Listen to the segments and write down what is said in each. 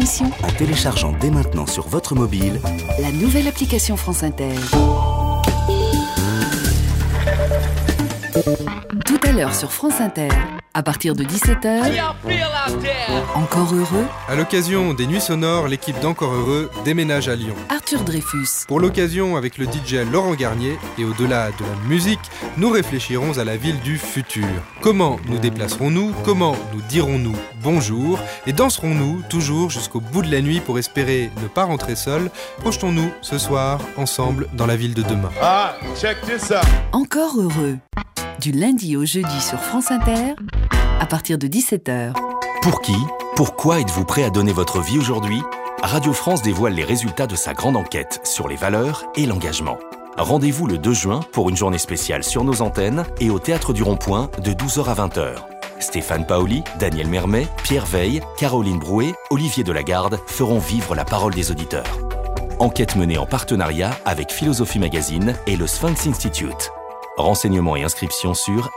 émission en téléchargeant dès maintenant sur votre mobile la nouvelle application France Inter. Tout à l'heure sur France Inter, à partir de 17h, Encore heureux, À l'occasion des Nuits Sonores, l'équipe d'Encore Heureux déménage à Lyon. Arthur Dreyfus. Pour l'occasion, avec le DJ Laurent Garnier, et au-delà de la musique, nous réfléchirons à la ville du futur. Comment nous déplacerons-nous? Comment nous dirons-nous bonjour? Et danserons-nous toujours jusqu'au bout de la nuit pour espérer ne pas rentrer seul? Projetons-nous ce soir ensemble dans la ville de demain. Ah, check this out. Encore heureux. Du lundi au jeudi sur France Inter, à partir de 17h. Pour qui? Pourquoi êtes-vous prêt à donner votre vie aujourd'hui? Radio France dévoile les résultats de sa grande enquête sur les valeurs et l'engagement. Rendez-vous le 2 juin pour une journée spéciale sur nos antennes et au Théâtre du Rond-Point de 12h à 20h. Stéphane Paoli, Daniel Mermet, Pierre Veille, Caroline Brouet, Olivier Delagarde feront vivre la parole des auditeurs. Enquête menée en partenariat avec Philosophie Magazine et le Sphinx Institute. Renseignements et inscriptions sur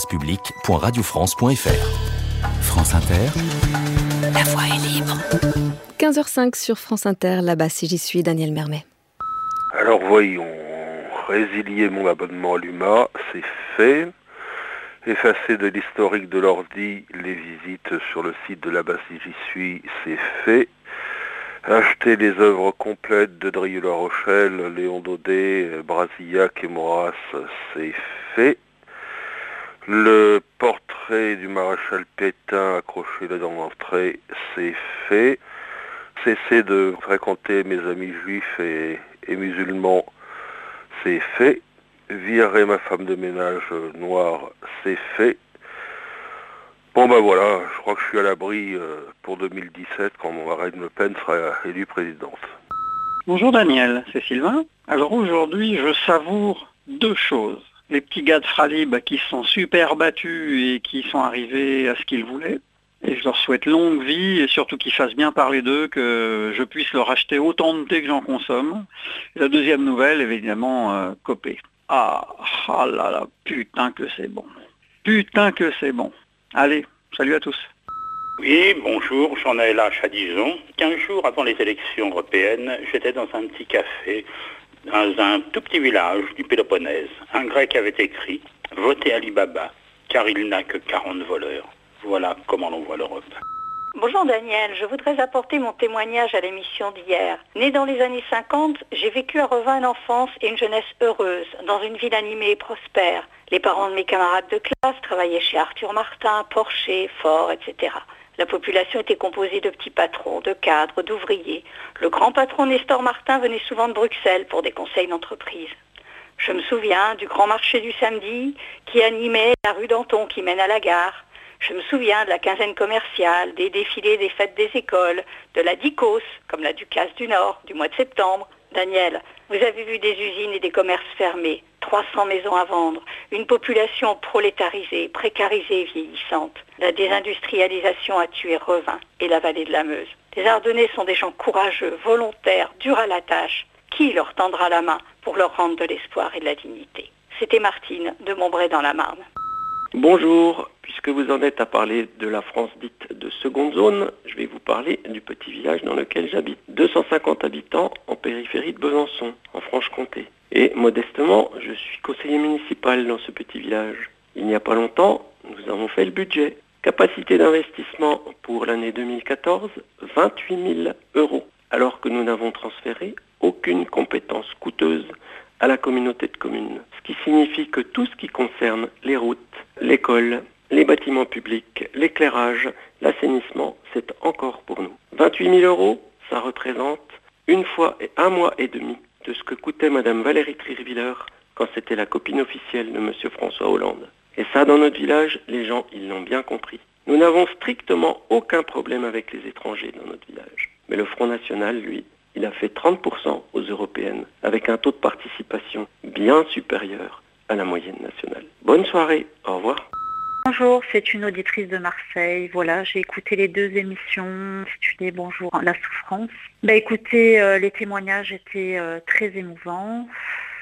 espacepublic.radiofrance.fr. France Inter. La voix est libre. 15h05 sur France Inter, là-bas si j'y suis, Daniel Mermet. Alors voyons, résilier mon abonnement à l'UMA, c'est fait. Effacer de l'historique de l'ordi les visites sur le site de là-bas si j'y suis, c'est fait. Acheter les œuvres complètes de Drieux-La Rochelle, Léon Daudet, Brasillac et Maurras, c'est fait. Le portrait du maréchal Pétain accroché là dans l'entrée, c'est fait. Cesser de fréquenter mes amis juifs et musulmans, c'est fait. Virer ma femme de ménage noire, c'est fait. Bon ben voilà, je crois que je suis à l'abri pour 2017 quand Marine Le Pen sera élue présidente. Bonjour Daniel, c'est Sylvain. Alors aujourd'hui, je savoure deux choses. Les petits gars de Fralib qui se sont super battus et qui sont arrivés à ce qu'ils voulaient. Et je leur souhaite longue vie et surtout qu'ils fassent bien parler d'eux, que je puisse leur acheter autant de thé que j'en consomme. Et la deuxième nouvelle, évidemment, Copé. Ah là là, putain que c'est bon. Putain que c'est bon. Allez, salut à tous. Oui, bonjour, j'en ai lâche à Dijon. 15 jours avant les élections européennes, j'étais dans un petit café, dans un tout petit village du Péloponnèse. Un grec avait écrit « Votez Ali Baba, car il n'a que 40 voleurs ». Voilà comment l'on voit l'Europe. Bonjour Daniel, je voudrais apporter mon témoignage à l'émission d'hier. Née dans les années 50, j'ai vécu à Revin une enfance et une jeunesse heureuse, dans une ville animée et prospère. Les parents de mes camarades de classe travaillaient chez Arthur Martin, Porcher, Ford, etc. La population était composée de petits patrons, de cadres, d'ouvriers. Le grand patron Nestor Martin venait souvent de Bruxelles pour des conseils d'entreprise. Je me souviens du grand marché du samedi qui animait la rue Danton qui mène à la gare. Je me souviens de la quinzaine commerciale, des défilés des fêtes des écoles, de la DICOS, comme la Ducasse du Nord, du mois de septembre. Daniel, vous avez vu des usines et des commerces fermés, 300 maisons à vendre, une population prolétarisée, précarisée et vieillissante. La désindustrialisation a tué Revin et la vallée de la Meuse. Les Ardennais sont des gens courageux, volontaires, durs à la tâche. Qui leur tendra la main pour leur rendre de l'espoir et de la dignité? C'était Martine de Montbray dans la Marne. Bonjour, puisque vous en êtes à parler de la France dite de seconde zone, je vais vous parler du petit village dans lequel j'habite. 250 habitants en périphérie de Besançon, en Franche-Comté. Et modestement, je suis conseiller municipal dans ce petit village. Il n'y a pas longtemps, nous avons fait le budget. Capacité d'investissement pour l'année 2014, 28 000 €, alors que nous n'avons transféré aucune compétence coûteuse à la communauté de communes. Ce qui signifie que tout ce qui concerne les routes, l'école, les bâtiments publics, l'éclairage, l'assainissement, c'est encore pour nous. 28 000 €, ça représente une fois et un mois et demi de ce que coûtait Madame Valérie Trierwiller quand c'était la copine officielle de Monsieur François Hollande. Et ça, dans notre village, les gens, ils l'ont bien compris. Nous n'avons strictement aucun problème avec les étrangers dans notre village. Mais le Front National, lui, il a fait 30% aux européennes, avec un taux de participation bien supérieur à la moyenne nationale. Bonne soirée, au revoir. Bonjour, c'est une auditrice de Marseille. Voilà, j'ai écouté les deux émissions intitulées Bonjour, la souffrance. Écoutez, les témoignages étaient très émouvants.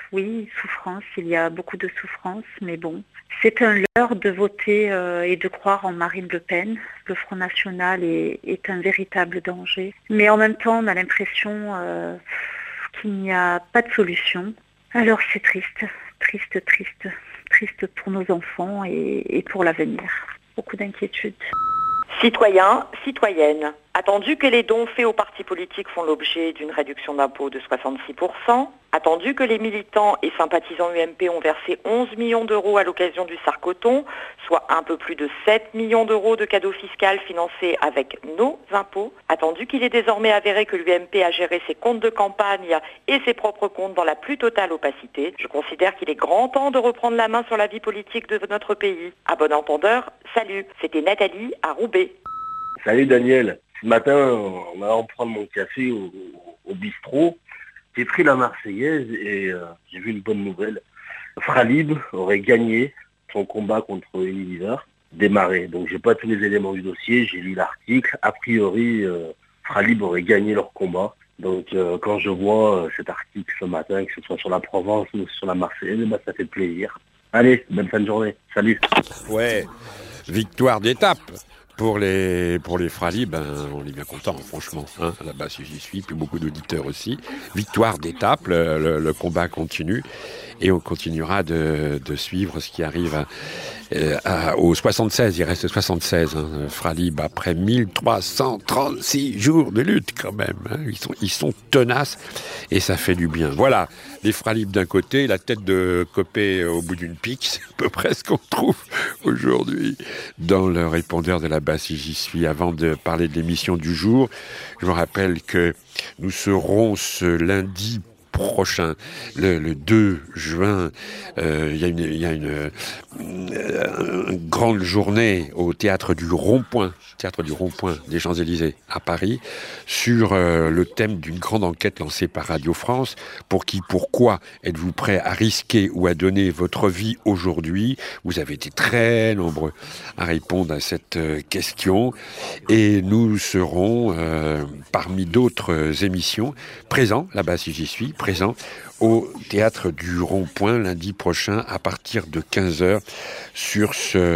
oui, souffrance, il y a beaucoup de souffrance, mais bon. C'est un leurre de voter et de croire en Marine Le Pen. Le Front National est un véritable danger. Mais en même temps, on a l'impression qu'il n'y a pas de solution. Alors c'est triste, triste, triste. Triste pour nos enfants et pour l'avenir. Beaucoup d'inquiétudes. Citoyens, citoyennes, attendu que les dons faits aux partis politiques font l'objet d'une réduction d'impôt de 66%, attendu que les militants et sympathisants UMP ont versé 11 millions d'euros à l'occasion du Sarcoton, soit un peu plus de 7 millions d'euros de cadeaux fiscaux financés avec nos impôts, attendu qu'il est désormais avéré que l'UMP a géré ses comptes de campagne et ses propres comptes dans la plus totale opacité, je considère qu'il est grand temps de reprendre la main sur la vie politique de notre pays. À bon entendeur, salut, c'était Nathalie à Roubaix. Salut Daniel, ce matin en allant prendre mon café au bistrot, j'ai pris la Marseillaise et j'ai vu une bonne nouvelle. Fralib aurait gagné son combat contre Élie Vivard, démarré. Donc j'ai pas tous les éléments du dossier, j'ai lu l'article. A priori, Fralib aurait gagné leur combat. Donc quand je vois cet article ce matin, que ce soit sur la Provence ou sur la Marseillaise, bah, ça fait plaisir. Allez, bonne fin de journée. Salut. Ouais, victoire d'étape. Pour les Fralib, on est bien content, franchement. Hein, là-bas, si j'y suis, puis beaucoup d'auditeurs aussi. Victoire d'étape, le combat continue. Et on continuera de suivre ce qui arrive au 76. Il reste 76. Fralib, après 1336 jours de lutte, quand même. Hein, ils sont tenaces et ça fait du bien. Voilà, les Fralib d'un côté, la tête de Copé au bout d'une pique. C'est à peu près ce qu'on trouve aujourd'hui dans le répondeur de la basse si j'y suis. Avant de parler de l'émission du jour, je vous rappelle que nous serons ce lundi prochain, le 2 juin, il y a une grande journée au théâtre du Rond-Point des Champs-Élysées à Paris, sur le thème d'une grande enquête lancée par Radio France. Pourquoi êtes-vous prêt à risquer ou à donner votre vie aujourd'hui? Vous avez été très nombreux à répondre à cette question et nous serons, parmi d'autres émissions, présents, là-bas si j'y suis, présents au théâtre du Rond-Point lundi prochain à partir de 15h sur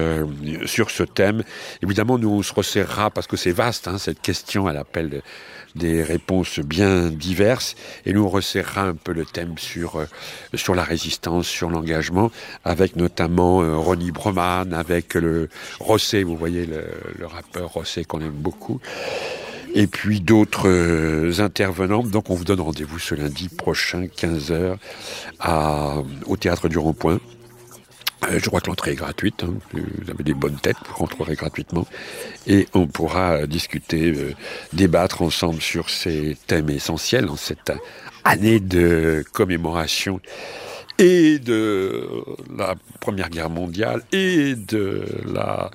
ce thème. Évidemment, nous on se resserrera parce que c'est vaste, hein, cette question, elle appelle des réponses bien diverses et nous on resserrera un peu le thème sur la résistance, sur l'engagement, avec notamment Ronnie Broman, avec le Rosset, vous voyez le rappeur Rosset qu'on aime beaucoup. Et puis d'autres intervenants. Donc on vous donne rendez-vous ce lundi prochain, 15h, au Théâtre du Rond-Point. Je crois que l'entrée est gratuite. Hein. Vous avez des bonnes têtes, vous rentrerez gratuitement. Et on pourra discuter, débattre ensemble sur ces thèmes essentiels en cette année de commémoration et de la Première Guerre mondiale et de la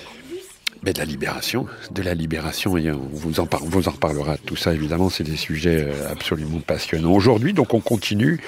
libération, et on vous en reparlera de tout ça, évidemment, c'est des sujets absolument passionnants. Aujourd'hui, donc, on continue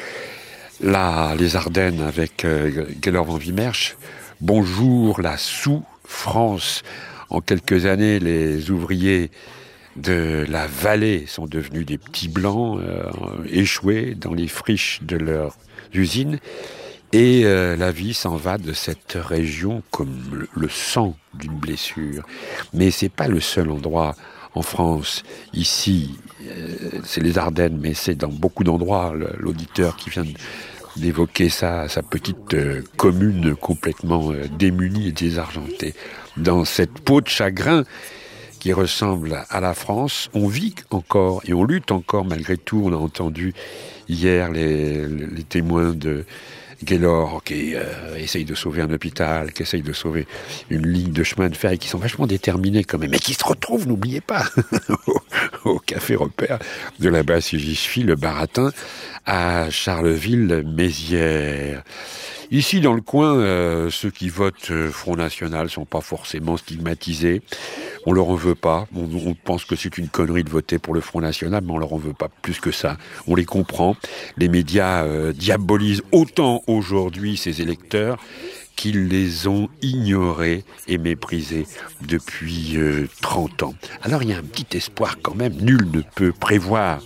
les Ardennes avec Gaylor Van Wimmersch. Bonjour la sous-France. En quelques années, les ouvriers de la vallée sont devenus des petits blancs échoués dans les friches de leurs usines. Et la vie s'en va de cette région comme le sang d'une blessure. Mais c'est pas le seul endroit en France. Ici, c'est les Ardennes, mais c'est dans beaucoup d'endroits. L'auditeur qui vient d'évoquer sa petite commune complètement démunie et désargentée. Dans cette peau de chagrin qui ressemble à la France, on vit encore et on lutte encore malgré tout. On a entendu hier les témoins de Gaylor qui essaye de sauver un hôpital, qui essaye de sauver une ligne de chemin de fer et qui sont vachement déterminés quand même, mais qui se retrouvent, n'oubliez pas, au Café Repère de la basse Gisfi, le Baratin, à Charleville-Mézières. Ici, dans le coin, ceux qui votent Front National sont pas forcément stigmatisés. On leur en veut pas. On pense que c'est une connerie de voter pour le Front National, mais on leur en veut pas plus que ça. On les comprend. Les médias diabolisent autant aujourd'hui ces électeurs qu'ils les ont ignorés et méprisés depuis 30 ans. Alors il y a un petit espoir quand même. Nul ne peut prévoir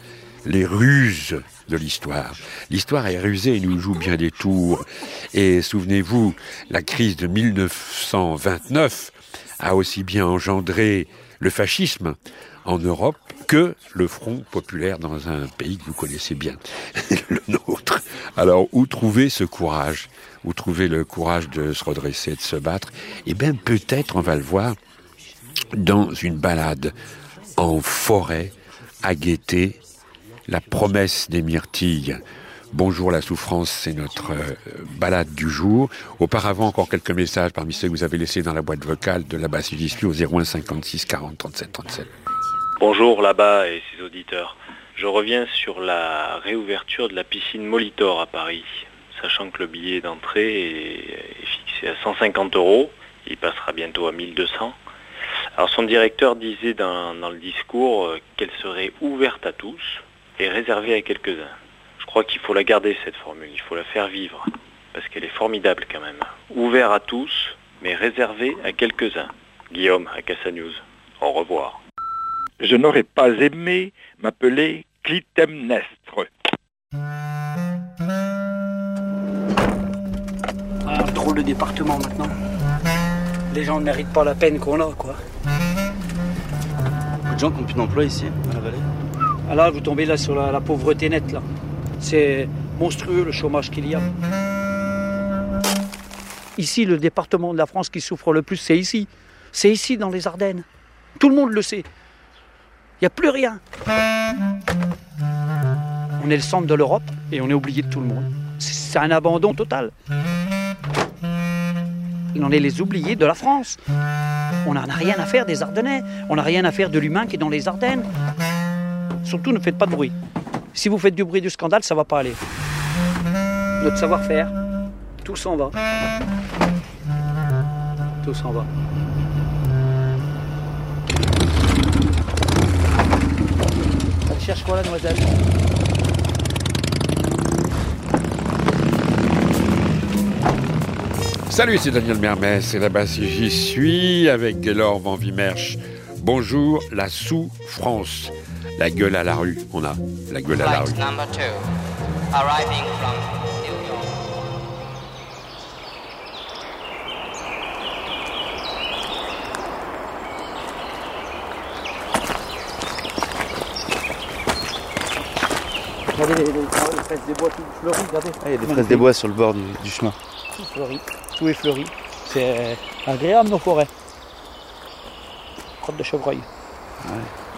les ruses de l'histoire. L'histoire est rusée et nous joue bien des tours. Et souvenez-vous, la crise de 1929 a aussi bien engendré le fascisme en Europe que le Front populaire dans un pays que vous connaissez bien, le nôtre. Alors, où trouver ce courage ? Où trouver le courage de se redresser, de se battre ? Eh bien, peut-être, on va le voir, dans une balade en forêt, à guetter la promesse des myrtilles. Bonjour la souffrance, c'est notre balade du jour. Auparavant, encore quelques messages parmi ceux que vous avez laissés dans la boîte vocale de la basse JSU au 01 56 40 37 37. Bonjour là-bas et ses auditeurs. Je reviens sur la réouverture de la piscine Molitor à Paris, sachant que le billet d'entrée est fixé à 150 €. Il passera bientôt à 1200. Alors son directeur disait dans le discours qu'elle serait ouverte à tous et réservée à quelques-uns. Je crois qu'il faut la garder cette formule, il faut la faire vivre, parce qu'elle est formidable quand même. Ouvert à tous, mais réservé à quelques-uns. Guillaume, à Cassanews. Au revoir. Je n'aurais pas aimé m'appeler Clytemnestre. Un drôle de département maintenant. Les gens ne méritent pas la peine qu'on a, quoi. Beaucoup de gens qui n'ont plus d'emploi ici, à la vallée. Ah là, vous tombez là sur la pauvreté nette, là. C'est monstrueux le chômage qu'il y a. Ici, le département de la France qui souffre le plus, c'est ici. C'est ici, dans les Ardennes. Tout le monde le sait. Il n'y a plus rien. On est le centre de l'Europe et on est oublié de tout le monde. C'est un abandon total. On est les oubliés de la France. On n'en a rien à faire des Ardennais. On n'a rien à faire de l'humain qui est dans les Ardennes. Surtout, ne faites pas de bruit. Si vous faites du bruit du scandale, ça ne va pas aller. Notre savoir-faire, tout s'en va. Tout s'en va. Elle cherche quoi, la demoiselle ? Salut, c'est Daniel Mermès, c'est là-bas si j'y suis, avec Laure Van Vimersch. Bonjour, la souffrance. La gueule à la rue, on a la gueule à la rue. Number 2, arriving from New York. Regardez les fraises des bois tout fleuries, regardez. Ah, il y a des fraises des bois sur le bord du chemin. Tout fleuri, tout est fleuri. C'est agréable nos forêts. Crotte de chevreuil. Ouais.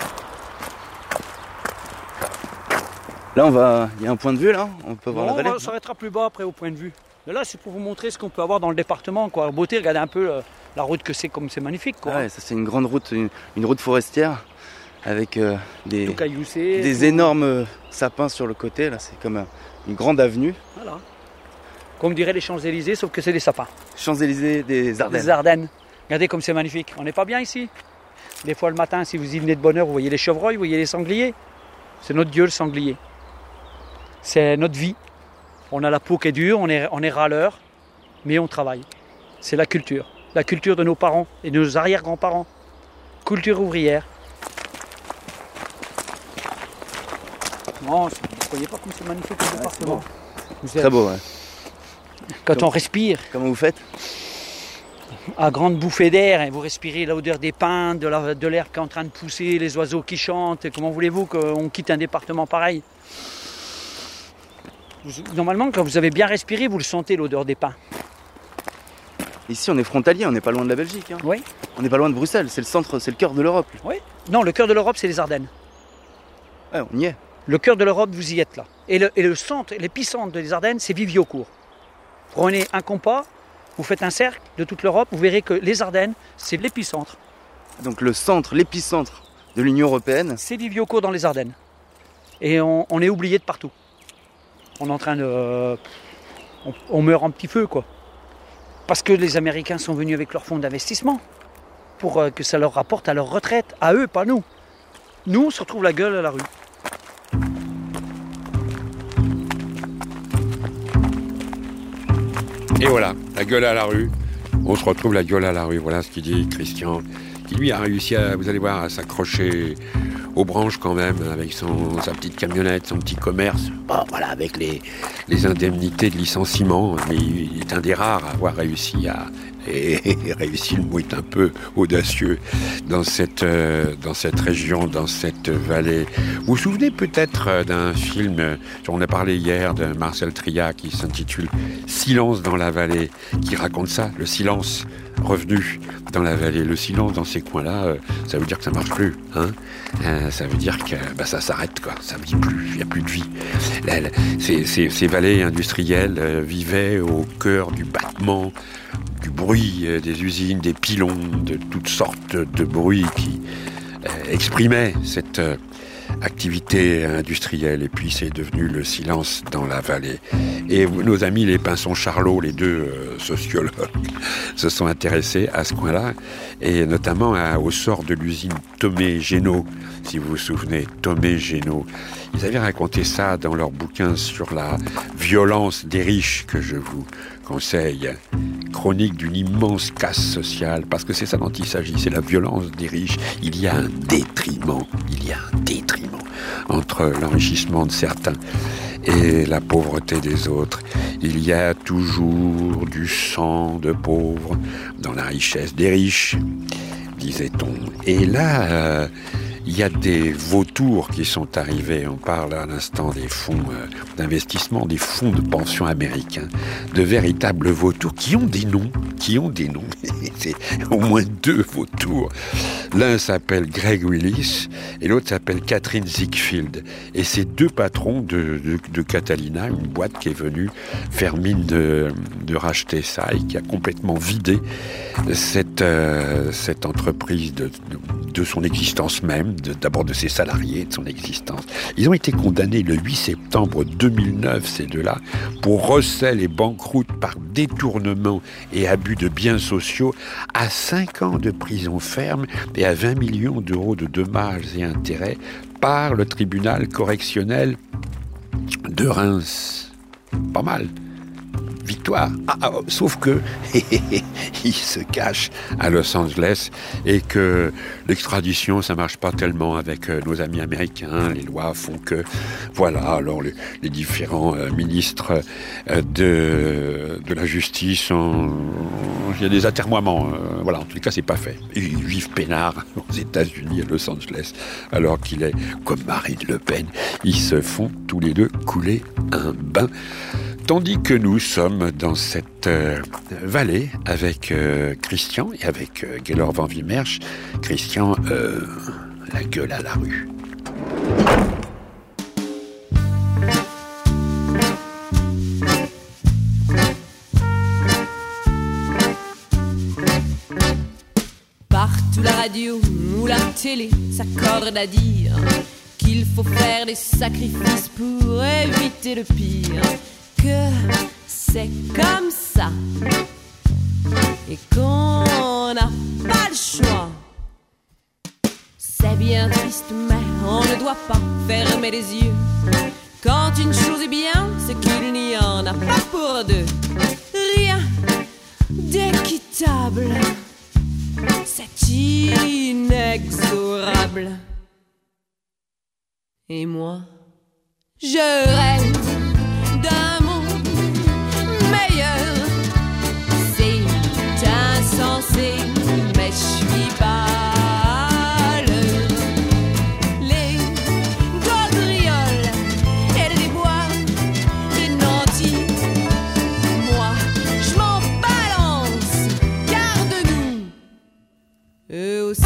Là, il y a un point de vue là, on peut voir la vallée. On s'arrêtera plus bas après au point de vue. Mais là, c'est pour vous montrer ce qu'on peut avoir dans le département, quoi. En beauté, regardez un peu la route que c'est, comme c'est magnifique, quoi. Ouais, ça c'est une grande route, une route forestière avec des tout énormes sapins sur le côté. Là, c'est comme une grande avenue. Voilà. Comme dirait les Champs-Élysées, sauf que c'est des sapins. Champs-Élysées des Ardennes. Des Ardennes. Regardez comme c'est magnifique. On n'est pas bien ici. Des fois le matin, si vous y venez de bonne heure, vous voyez les chevreuils, vous voyez les sangliers. C'est notre Dieu, le sanglier. C'est notre vie. On a la peau qui est dure, on est râleur, mais on travaille. C'est la culture de nos parents et de nos arrière-grands-parents. Culture ouvrière. Non, vous ne croyez pas comme c'est magnifique le département. Très beau, ouais. Quand on respire. Comment vous faites ? À grande bouffée d'air, et vous respirez l'odeur des pins, de l'air qui est en train de pousser, les oiseaux qui chantent. Comment voulez-vous qu'on quitte un département pareil ? Normalement, quand vous avez bien respiré, vous le sentez, l'odeur des pins. Ici, on est frontalier, on n'est pas loin de la Belgique. Hein. Oui. On n'est pas loin de Bruxelles, c'est le centre, c'est le cœur de l'Europe. Oui. Non, le cœur de l'Europe, c'est les Ardennes. Ouais, on y est. Le cœur de l'Europe, vous y êtes là. Et le centre, l'épicentre des Ardennes, c'est Viviocourt. Prenez un compas, vous faites un cercle de toute l'Europe, vous verrez que les Ardennes, c'est l'épicentre. Donc le centre, l'épicentre de l'Union européenne. C'est Viviocourt dans les Ardennes. Et on est oublié de partout. On est en train de... On meurt en petit feu, quoi. Parce que les Américains sont venus avec leur fonds d'investissement pour que ça leur rapporte à leur retraite. À eux, pas nous. Nous, on se retrouve la gueule à la rue. Et voilà, la gueule à la rue. On se retrouve la gueule à la rue. Voilà ce qu'il dit Christian, qui lui a réussi à, vous allez voir, à s'accrocher aux branches quand même, avec sa petite camionnette, son petit commerce. Bon, voilà, avec les indemnités de licenciement, mais il est un des rares à avoir réussi le mot est un peu audacieux dans cette région, dans cette vallée. Vous vous souvenez peut-être d'un film, on a parlé hier de Marcel Triat qui s'intitule Silence dans la vallée, qui raconte ça, le silence revenu dans la vallée. Le silence dans ces coins-là, ça veut dire que ça marche plus, hein. Ça veut dire que ça s'arrête, quoi. Ça vit plus, il n'y a plus de vie. Ces vallées industrielles vivaient au cœur du battement, du bruit des usines, des pylônes, de toutes sortes de bruits qui exprimaient cette activité industrielle. Et puis c'est devenu le silence dans la vallée. Et nos amis les Pinson-Charlot, les deux sociologues, se sont intéressés à ce coin-là, et notamment au sort de l'usine Thomé-Génaud, si vous vous souvenez, Thomé-Génaud. Ils avaient raconté ça dans leur bouquin sur la violence des riches, que je vous conseille. Chronique d'une immense casse sociale, parce que c'est ça dont il s'agit, c'est la violence des riches. Il y a un détriment entre l'enrichissement de certains et la pauvreté des autres. Il y a toujours du sang de pauvres dans la richesse des riches, disait-on. Et là, il y a des vautours qui sont arrivés. On parle à l'instant des fonds d'investissement, des fonds de pension américains, de véritables vautours qui ont des noms. C'est au moins 2 vautours. L'un s'appelle Greg Willis et l'autre s'appelle Catherine Ziegfeld. Et c'est 2 patrons de Catalina, une boîte qui est venue faire mine de racheter ça et qui a complètement vidé cette entreprise de son existence même, d'abord de ses salariés, de son existence. Ils ont été condamnés le 8 septembre 2009, ces deux-là, pour recel et banqueroute par détournement et abus de biens sociaux, à 5 ans de prison ferme et à 20 millions d'euros de dommages et intérêts par le tribunal correctionnel de Reims. Pas mal. Victoire. Sauf que il se cache à Los Angeles et que l'extradition, ça marche pas tellement avec nos amis américains. Les lois font que, voilà, alors les différents ministres de la justice, il y a des atermoiements. Voilà, en tout cas, c'est pas fait. Ils vivent peinards aux États-Unis, à Los Angeles, alors qu'il est comme Marine Le Pen. Ils se font tous les deux couler un bain. Tandis que nous sommes dans cette vallée avec Christian et avec Gaylor Van Wimmersch. Christian, la gueule à la rue. Partout la radio ou la télé s'accordent à dire qu'il faut faire des sacrifices pour éviter le pire. Que c'est comme ça et qu'on n'a pas le choix. C'est bien triste, mais on ne doit pas fermer les yeux. Quand une chose est bien, c'est qu'il n'y en a pas pour deux. Rien d'équitable, c'est inexorable. Et moi, je rêve d'un monde meilleur. C'est insensé, mais je suis pas l'heure. Les gaudrioles et les bois, les nantis, moi je m'en balance, car de nous, eux aussi.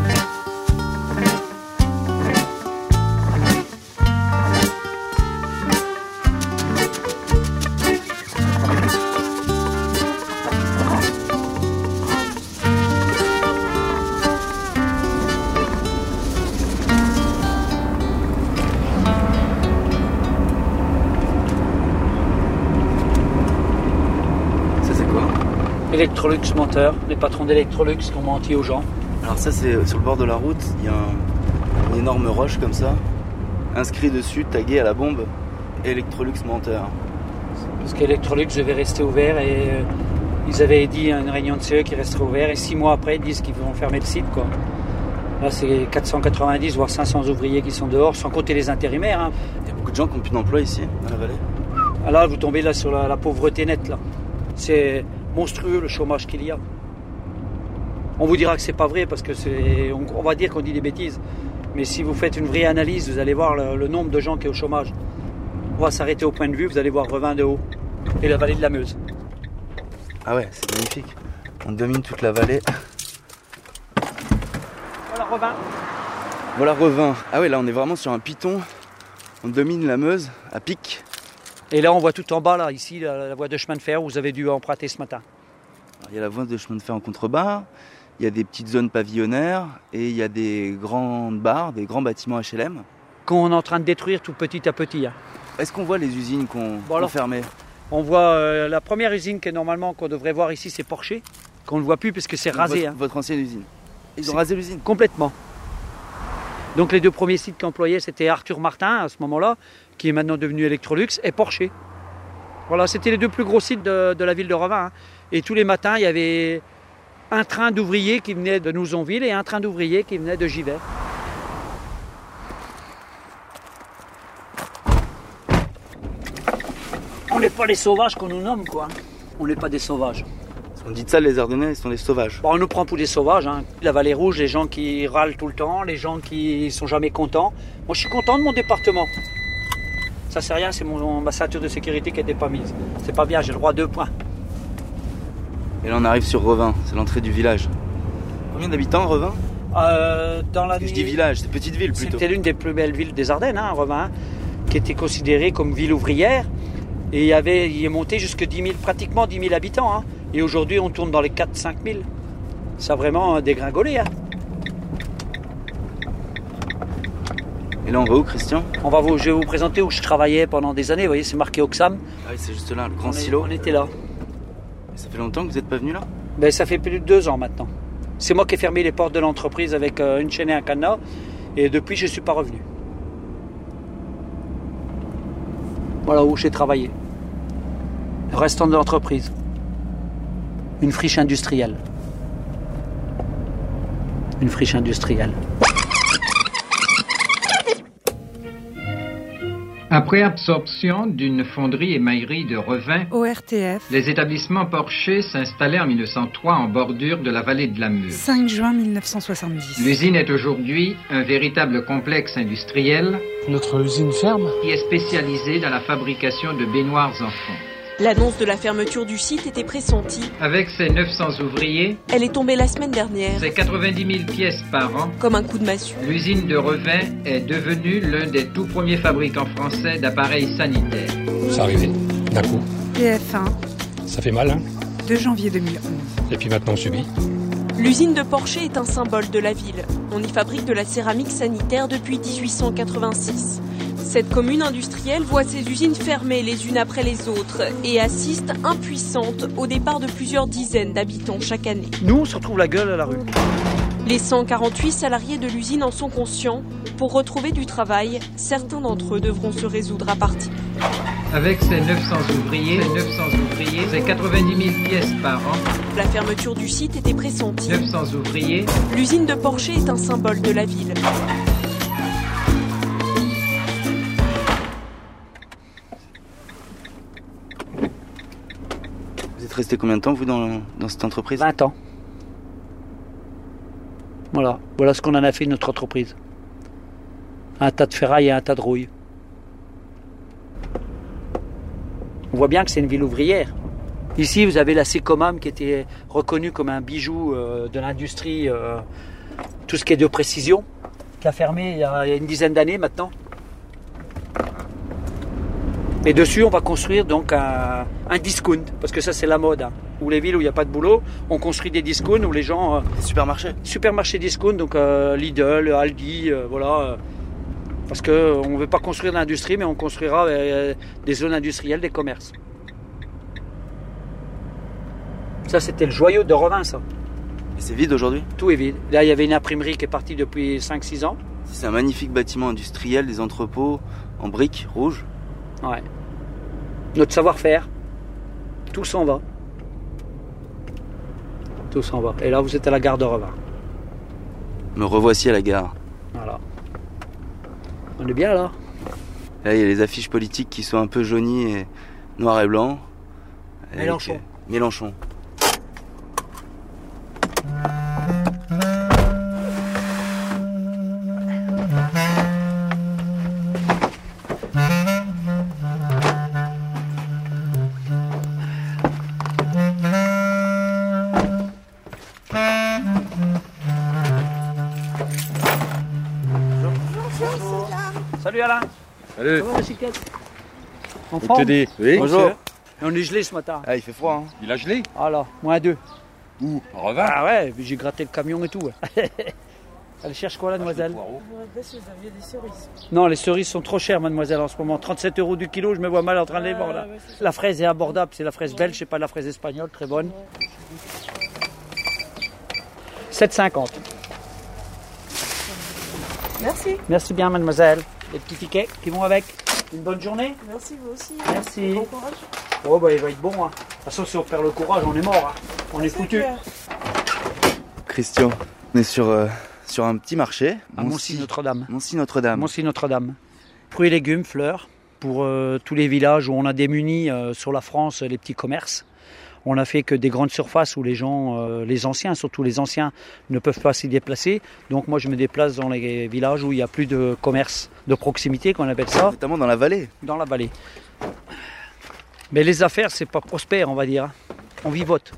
Electrolux Monteur, les patrons d'Electrolux qui ont menti aux gens. Alors ça c'est sur le bord de la route, il y a une énorme roche comme ça, inscrit dessus, tagué à la bombe, Electrolux Monteur. Parce qu'Electrolux devait rester ouvert et ils avaient dit à une réunion de CE qu'il resterait ouvert et 6 mois après ils disent qu'ils vont fermer le site, quoi. Là, c'est 490 voire 500 ouvriers qui sont dehors, sans compter les intérimaires. Hein. Il y a beaucoup de gens qui n'ont plus d'emploi ici, dans la vallée. Ah là, vous tombez là sur la pauvreté nette. Là. C'est monstrueux le chômage qu'il y a. On vous dira que c'est pas vrai parce que on va dire qu'on dit des bêtises. Mais si vous faites une vraie analyse, vous allez voir le nombre de gens qui est au chômage. On va s'arrêter au point de vue, vous allez voir Revin de haut et la vallée de la Meuse. Ah ouais, c'est magnifique. On domine toute la vallée. Voilà Revin. Voilà Revin. Ah ouais, là on est vraiment sur un piton. On domine la Meuse à pic. Et là on voit tout en bas, là, ici, la voie de chemin de fer où vous avez dû emprunter ce matin. Alors, il y a la voie de chemin de fer en contrebas. Il y a des petites zones pavillonnaires et il y a des grandes barres, des grands bâtiments HLM. Qu'on est en train de détruire tout petit à petit. Hein. Est-ce qu'on voit les usines qu'on fermait ? On voit la première usine qu'on devrait voir ici, c'est Porcher, qu'on ne voit plus parce que c'est rasé. Votre ancienne usine. Ils ont rasé l'usine ? Complètement. Donc les deux premiers sites qu'employait, c'était Arthur Martin à ce moment-là, qui est maintenant devenu Electrolux, et Porcher. Voilà, c'était les deux plus gros sites de la ville de Revin. Hein. Et tous les matins, il y avait un train d'ouvriers qui venait de Nouzonville et un train d'ouvriers qui venait de Givert. On n'est pas les sauvages qu'on nous nomme, quoi. On n'est pas des sauvages. On dit de ça, les Ardennais, ils sont des sauvages. Bon, on nous prend pour des sauvages. Hein. La vallée rouge, les gens qui râlent tout le temps, les gens qui sont jamais contents. Moi, je suis content de mon département. Ça, c'est rien, c'est ma ceinture de sécurité qui n'était pas mise. C'est pas bien, j'ai le droit à 2 points. Et là, on arrive sur Revin, c'est l'entrée du village. Combien d'habitants, Revin ? Je dis village, c'est petite ville plutôt. C'était l'une des plus belles villes des Ardennes, hein, Revin, qui était considérée comme ville ouvrière. Et il est monté jusqu'à pratiquement 10 000 habitants. Hein. Et aujourd'hui, on tourne dans les 4-5 000. Ça a vraiment dégringolé. Hein. Et là, on va où, Christian ? Je vais vous présenter où je travaillais pendant des années. Vous voyez, c'est marqué Oxam. Ah oui, c'est juste là, le grand silo. On était là. Ça fait longtemps que vous n'êtes pas venu là ? Ben, ça fait plus de 2 ans maintenant. C'est moi qui ai fermé les portes de l'entreprise avec une chaîne et un cadenas. Et depuis, je ne suis pas revenu. Voilà où j'ai travaillé. Le restant de l'entreprise. Une friche industrielle. Une friche industrielle. Après absorption d'une fonderie émaillerie de Revin, ORTF, les établissements Porcher s'installaient en 1903 en bordure de la vallée de la Meuse. 5 juin 1970. L'usine est aujourd'hui un véritable complexe industriel. Notre usine ferme, qui est spécialisée dans la fabrication de baignoires en fonte. L'annonce de la fermeture du site était pressentie. Avec ses 900 ouvriers, elle est tombée la semaine dernière. Ses 90 000 pièces par an, comme un coup de massue. L'usine de Revin est devenue l'un des tout premiers fabricants français d'appareils sanitaires. C'est arrivé, d'un coup. TF1. Ça fait mal, hein ? 2 janvier 2011. Et puis maintenant on subit. L'usine de Porcher est un symbole de la ville. On y fabrique de la céramique sanitaire depuis 1886. Cette commune industrielle voit ses usines fermer les unes après les autres et assiste impuissante au départ de plusieurs dizaines d'habitants chaque année. Nous, on se retrouve la gueule à la rue. Les 148 salariés de l'usine en sont conscients. Pour retrouver du travail, certains d'entre eux devront se résoudre à partir. Avec ses 900 ouvriers, ses 90 000 pièces par an. La fermeture du site était pressentie. 900 ouvriers. L'usine de Porcher est un symbole de la ville. Vous êtes resté combien de temps, vous, dans cette entreprise ? 20 ans. Voilà ce qu'on en a fait de notre entreprise. Un tas de ferraille et un tas de rouille. On voit bien que c'est une ville ouvrière. Ici, vous avez la Sécomam qui était reconnue comme un bijou de l'industrie, tout ce qui est de précision, qui a fermé il y a une dizaine d'années maintenant. Et dessus, on va construire donc un discount, parce que ça c'est la mode. Hein. Où les villes où il n'y a pas de boulot, on construit des discounts où les gens... des supermarchés. Supermarchés discount, donc Lidl, Aldi, voilà. Parce qu'on ne veut pas construire de l'industrie, mais on construira des zones industrielles, des commerces. Ça, c'était le joyau de Revin, ça. Et c'est vide aujourd'hui ? Tout est vide. Là, il y avait une imprimerie qui est partie depuis 5-6 ans. C'est un magnifique bâtiment industriel, des entrepôts en briques rouges. Ouais. Notre savoir-faire, tout s'en va. Tout s'en va. Et là, vous êtes à la gare de Revin. Me revoici à la gare. Voilà. On est bien là. Là, il y a les affiches politiques qui sont un peu jaunies et noir et blanc. Mélenchon. Mélenchon. Salut Alain. Salut. Ça va, bicyclette? En Faut forme? t'aider. Oui. Bonjour. Et on est gelé ce matin. Ah, il fait froid, hein. Il a gelé? Ah là, -2. Où? En Revin? Ah ouais, j'ai gratté le camion et tout. Elle cherche quoi, la demoiselle? Vous aviez des cerises. Non, les cerises sont trop chères, mademoiselle, en ce moment. 37 € du kilo, je me vois mal en train de les vendre. Là. Ouais, La fraise est abordable, c'est la fraise belge, c'est pas la fraise espagnole, très bonne. 7,50. Merci. Merci bien, mademoiselle. Les petits tickets qui vont avec. Une bonne journée. Merci, vous aussi. Merci. Bon courage. Oh, bah, il va être bon. Hein. De toute façon, si on perd le courage, on est mort. Hein. On est foutu. Christian, on est sur un petit marché. À Moncy-Notre-Dame. Moncy-Notre-Dame. Moncy-Notre-Dame. Fruits et légumes, fleurs, pour tous les villages où on a démuni sur la France les petits commerces. On n'a fait que des grandes surfaces où les gens, les anciens, surtout les anciens, ne peuvent pas s'y déplacer. Donc moi je me déplace dans les villages où il n'y a plus de commerce de proximité, qu'on appelle ça. Notamment dans la vallée. Dans la vallée. Mais les affaires, c'est pas prospère, on va dire. On vivote.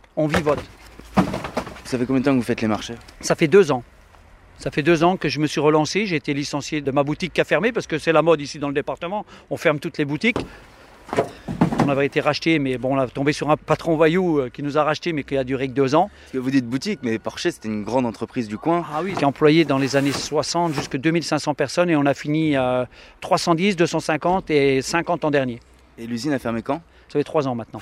Ça fait combien de temps que vous faites les marchés? Ça fait 2 ans. Ça fait 2 ans que je me suis relancé. J'ai été licencié de ma boutique qui a fermé parce que c'est la mode ici dans le département. On ferme toutes les boutiques. On avait été racheté, mais bon, on a tombé sur un patron voyou qui nous a racheté, mais qui a duré que 2 ans. Parce que vous dites boutique, mais Porcher, c'était une grande entreprise du coin. Ah oui, qui a employé dans les années 60 jusqu'à 2500 personnes et on a fini 310, 250 et 50 ans dernier. Et l'usine a fermé quand? Ça fait 3 ans maintenant.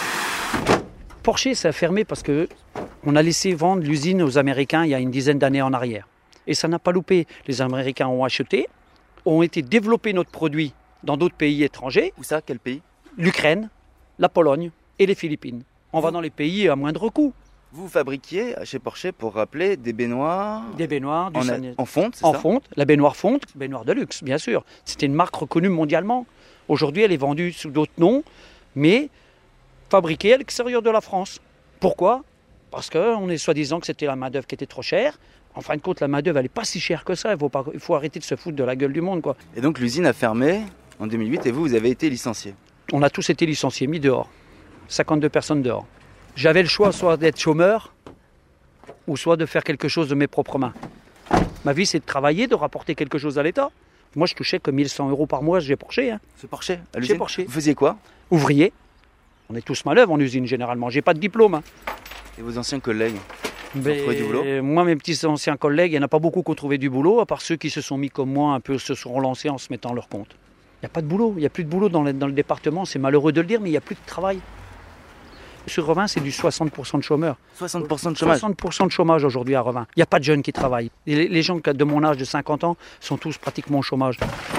Porcher, ça a fermé parce que on a laissé vendre l'usine aux Américains il y a une dizaine d'années en arrière. Et ça n'a pas loupé. Les Américains ont acheté, ont été développer notre produit dans d'autres pays étrangers. Où ça? Quel pays? L'Ukraine, la Pologne et les Philippines. On va dans les pays à moindre coût. Vous fabriquiez chez Porcher, pour rappeler, des baignoires... Des baignoires en fonte, c'est ça? En fonte, la baignoire fonte, baignoire de luxe, bien sûr. C'était une marque reconnue mondialement. Aujourd'hui, elle est vendue sous d'autres noms, mais fabriquée à l'extérieur de la France. Pourquoi? Parce qu'on est soi-disant que c'était la main-d'œuvre qui était trop chère. En fin de compte, la main-d'œuvre, elle n'est pas si chère que ça. Il faut arrêter de se foutre de la gueule du monde, quoi. Et donc l'usine a fermé en 2008 et vous avez été licencié? On a tous été licenciés, mis dehors. 52 personnes dehors. J'avais le choix soit d'être chômeur ou soit de faire quelque chose de mes propres mains. Ma vie, c'est de travailler, de rapporter quelque chose à l'État. Moi, je touchais que 1100 € par mois chez Porcher. Hein. C'est Porcher, à l'usine? Chez Porcher. Vous faisiez quoi? Ouvrier. On est tous malheureux en usine, généralement. J'ai pas de diplôme. Hein. Et vos anciens collègues? Vous avez trouvé du boulot? Moi, mes petits anciens collègues, il n'y en a pas beaucoup qui ont trouvé du boulot, à part ceux qui se sont mis comme moi, un peu se sont relancés en se mettant à leur compte. Il n'y a pas de boulot, il n'y a plus de boulot dans le département, c'est malheureux de le dire, mais il n'y a plus de travail. Sur Revin, c'est du 60% de chômeurs. 60% de chômage? 60% de chômage aujourd'hui à Revin. Il n'y a pas de jeunes qui travaillent. Les gens de mon âge de 50 ans sont tous pratiquement au chômage.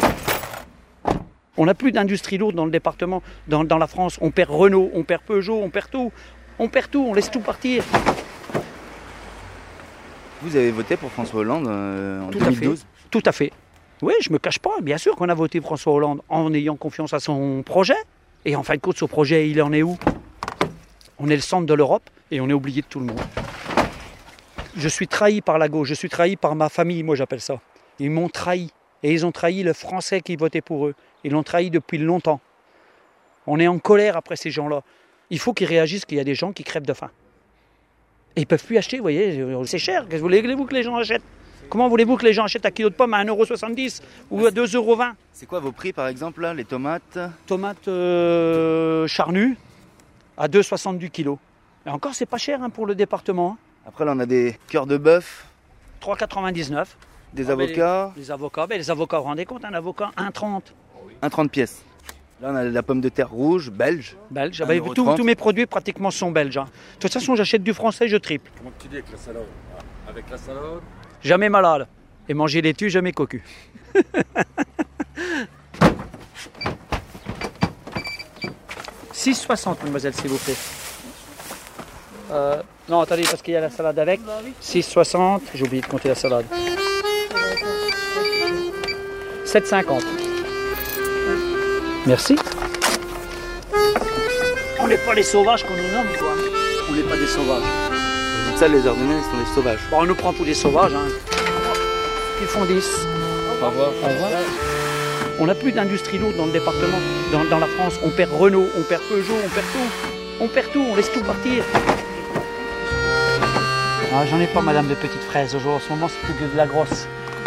On n'a plus d'industrie lourde dans le département, dans la France. On perd Renault, on perd Peugeot, on perd tout. On perd tout, on laisse tout partir. Vous avez voté pour François Hollande en 2012? Tout à fait. Oui, je ne me cache pas. Bien sûr qu'on a voté François Hollande en ayant confiance à son projet. Et en fin de compte, ce projet, il en est où? On est le centre de l'Europe et on est oublié de tout le monde. Je suis trahi par la gauche, je suis trahi par ma famille, moi j'appelle ça. Ils m'ont trahi. Et ils ont trahi le Français qui votait pour eux. Ils l'ont trahi depuis longtemps. On est en colère après ces gens-là. Il faut qu'ils réagissent qu'il y a des gens qui crèvent de faim. Et ils ne peuvent plus acheter, vous voyez, c'est cher. Qu'est-ce que voulez-vous que les gens achètent? Comment voulez-vous que les gens achètent un kilo de pommes à 1,70 € ou à 2,20 €? C'est quoi vos prix par exemple là, les tomates? Tomates charnues à 2,60 € du kilo. Et encore, c'est pas cher hein, pour le département. Hein. Après là, on a des cœurs de bœuf. 3,99 €. Des avocats? Les avocats, les avocats, vous vous rendez compte, un avocat, 1,30 €. 1,30 pièces. Là, on a la pomme de terre rouge, belge. Belge. Tous mes produits pratiquement sont belges. Hein. De toute façon, j'achète du français, je triple. Comment tu dis avec la salade? Avec la salade? Jamais malade. Et manger laitue, jamais cocu. 6,60 mademoiselle, s'il vous plaît. Non, attendez, parce qu'il y a la salade avec. 6,60. J'ai oublié de compter la salade. 7,50. Merci. On n'est pas les sauvages qu'on nous nomme, quoi. On n'est pas des sauvages. Ça, les Ardennais, sont des sauvages. Bon, on nous prend pour des sauvages. Hein. Ils font 10. Au revoir. Au revoir. On n'a plus d'industrie lourde dans le département, dans la France. On perd Renault, on perd Peugeot, on perd tout. On perd tout, on laisse tout partir. Ah, j'en ai pas, madame, de petites fraises. Aujourd'hui, en ce moment, c'est plus que de la grosse.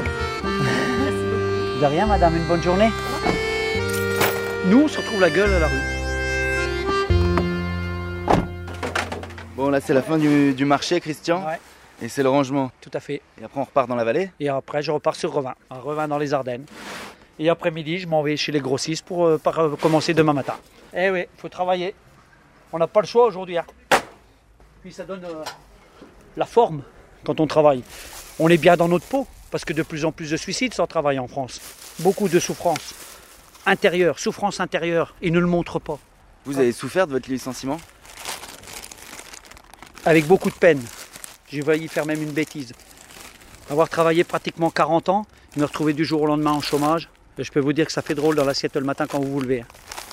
De rien, madame, une bonne journée. Nous, on se retrouve la gueule à la rue. Bon, là, c'est la fin du marché, Christian. Ouais. Et c'est le rangement. Tout à fait. Et après, on repart dans la vallée. Et après, je repars sur Revin. À Revin dans les Ardennes. Et après-midi, je m'en vais chez les grossistes pour commencer demain matin. Eh oui, il faut travailler. On n'a pas le choix aujourd'hui. Hein. Puis ça donne la forme quand on travaille. On est bien dans notre peau, parce que de plus en plus de suicides sans travail en France. Beaucoup de souffrance intérieure, souffrance intérieure. Ils ne le montrent pas. Vous avez souffert de votre licenciement? Avec beaucoup de peine. J'ai failli faire même une bêtise. Avoir travaillé pratiquement 40 ans, me retrouver du jour au lendemain en chômage. Et je peux vous dire que ça fait drôle dans l'assiette le matin quand vous vous levez.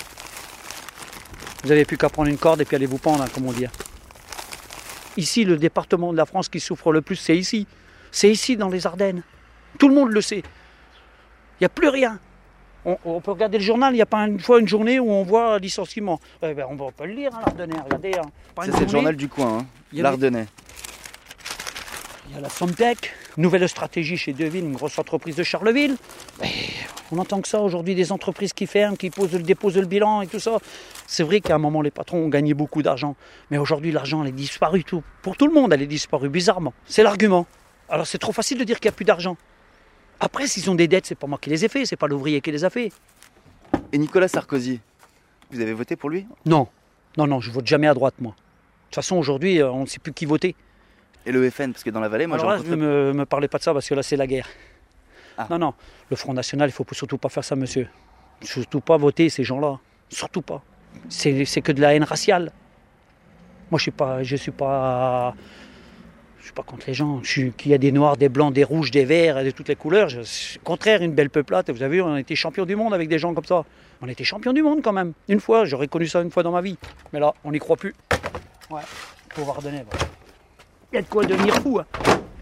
Vous n'avez plus qu'à prendre une corde et puis aller vous pendre, hein, comme on dit. Ici, le département de la France qui souffre le plus, c'est ici. C'est ici, dans les Ardennes. Tout le monde le sait. Il n'y a plus rien. On peut regarder le journal, il n'y a pas une fois une journée où on voit licenciement. Eh ben, on peut le lire, hein, l'Ardennais, regardez. Hein. Ça, c'est le journal du coin, hein, l'Ardennais. Il y a la Somtec, nouvelle stratégie chez Deville, une grosse entreprise de Charleville. Et on entend que ça aujourd'hui, des entreprises qui ferment, qui déposent le bilan et tout ça. C'est vrai qu'à un moment, les patrons ont gagné beaucoup d'argent. Mais aujourd'hui, l'argent, elle est disparue. Pour tout le monde, elle est disparue, bizarrement. C'est l'argument. Alors c'est trop facile de dire qu'il n'y a plus d'argent. Après, s'ils ont des dettes, c'est pas moi qui les ai fait, c'est pas l'ouvrier qui les a fait. Et Nicolas Sarkozy, vous avez voté pour lui? Non, je vote jamais à droite, moi. De toute façon, aujourd'hui, on ne sait plus qui voter. Et le FN, parce que dans la vallée, moi j'ai rencontré... ne me parlez pas de ça, parce que là, c'est la guerre. Ah. Non, le Front National, il ne faut surtout pas faire ça, monsieur. Surtout pas voter ces gens-là. Surtout pas. C'est que de la haine raciale. Moi, je suis pas contre les gens. Qu'il y a des noirs, des blancs, des rouges, des verts, de toutes les couleurs. Au contraire, une belle peuplade. Vous avez vu, on a été champion du monde avec des gens comme ça. On a été champion du monde quand même. Une fois, j'aurais connu ça une fois dans ma vie. Mais là, on n'y croit plus. Ouais, pauvre Ardennais. Bah. Il y a de quoi devenir fou. Hein.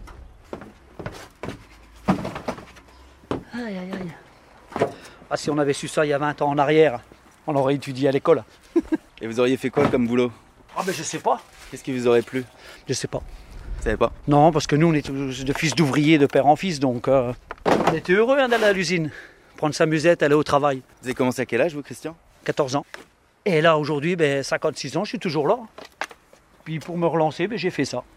Aïe, aïe, aïe. Ah, si on avait su ça il y a 20 ans en arrière, on aurait étudié à l'école. Et vous auriez fait quoi comme boulot? Ah, ben je sais pas. Qu'est-ce qui vous aurait plu? Je sais pas. Vous savez pas? Non, parce que nous, on est tous de fils d'ouvriers, de père en fils, donc on était heureux hein, d'aller à l'usine. Prendre sa musette, aller au travail. Vous avez commencé à quel âge, vous, Christian? 14 ans. Et là, aujourd'hui, 56 ans, je suis toujours là. Puis pour me relancer, j'ai fait ça.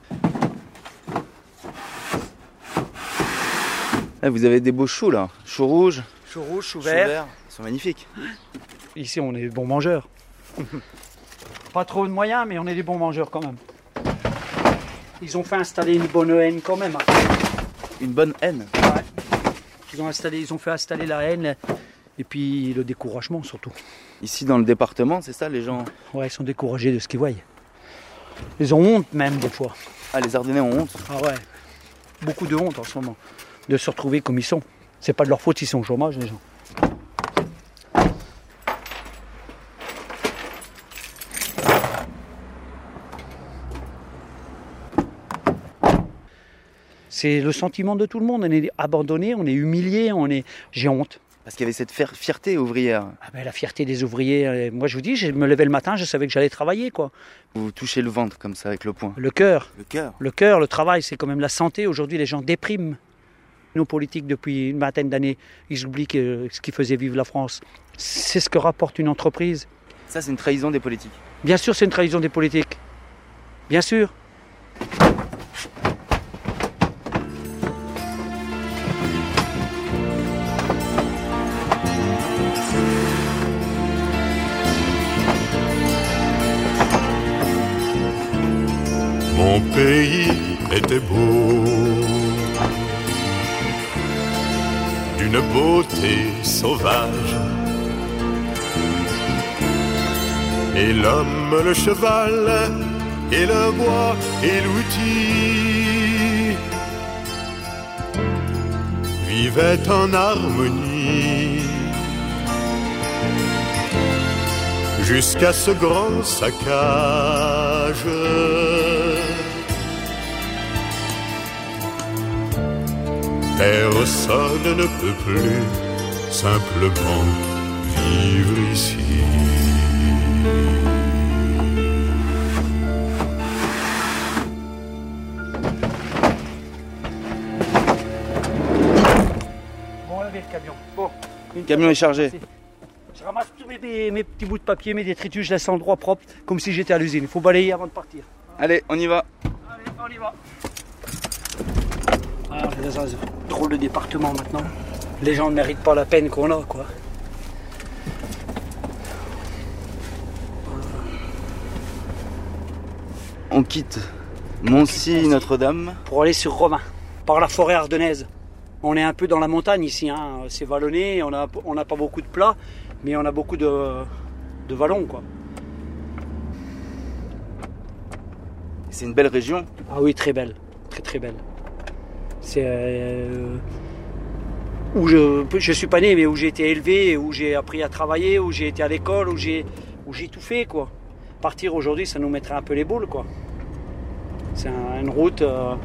Vous avez des beaux choux là, choux rouges. Choux rouges, choux verts. Ils sont magnifiques. Ici on est des bons mangeurs. Pas trop de moyens mais on est des bons mangeurs quand même. Ils ont fait installer une bonne haine quand même. Une bonne haine? Ouais. Ils ont fait installer la haine et puis le découragement surtout. Ici dans le département, c'est ça les gens? Ouais, ils sont découragés de ce qu'ils voient. Ils ont honte même des fois. Ah, les Ardennais ont honte? Ah ouais. Beaucoup de honte en ce moment. De se retrouver comme ils sont. C'est pas de leur faute s'ils sont au chômage, les gens. C'est le sentiment de tout le monde. On est abandonné, on est humilié, j'ai honte. Parce qu'il y avait cette fierté ouvrière. Ah ben, la fierté des ouvriers. Moi, je vous dis, je me levais le matin, je savais que j'allais travailler, quoi. Vous touchez le ventre comme ça avec le poing. Le cœur. Le cœur. Le cœur, le travail, c'est quand même la santé. Aujourd'hui, les gens dépriment. Nos politiques, depuis une vingtaine d'années, ils oublient ce qui faisait vivre la France. C'est ce que rapporte une entreprise. Ça, c'est une trahison des politiques. Bien sûr, c'est une trahison des politiques. Bien sûr. Mon pays était beau, d'une beauté sauvage, et l'homme, le cheval et le bois et l'outil vivaient en harmonie jusqu'à ce grand saccage. Personne ne peut plus simplement vivre ici. Bon, là, le camion. Bon. Le camion est chargé. Je ramasse tous mes petits bouts de papier, mes détritus, je laisse l'endroit propre, comme si j'étais à l'usine. Il faut balayer avant de partir. Allez, on y va. Allez, on y va. Ah, on est dans un drôle de département maintenant. Les gens ne méritent pas la peine qu'on a, quoi. On quitte Moncy-Notre-Dame pour aller sur Revin, par la forêt ardennaise. On est un peu dans la montagne ici, hein. C'est vallonné, on n'a pas beaucoup de plats, mais on a beaucoup de vallons, quoi. C'est une belle région. Ah oui, très belle, très très belle. C'est où je suis pas né, mais où j'ai été élevé, où j'ai appris à travailler, où j'ai été à l'école, où j'ai tout fait, quoi. Partir aujourd'hui, ça nous mettrait un peu les boules, quoi. C'est une route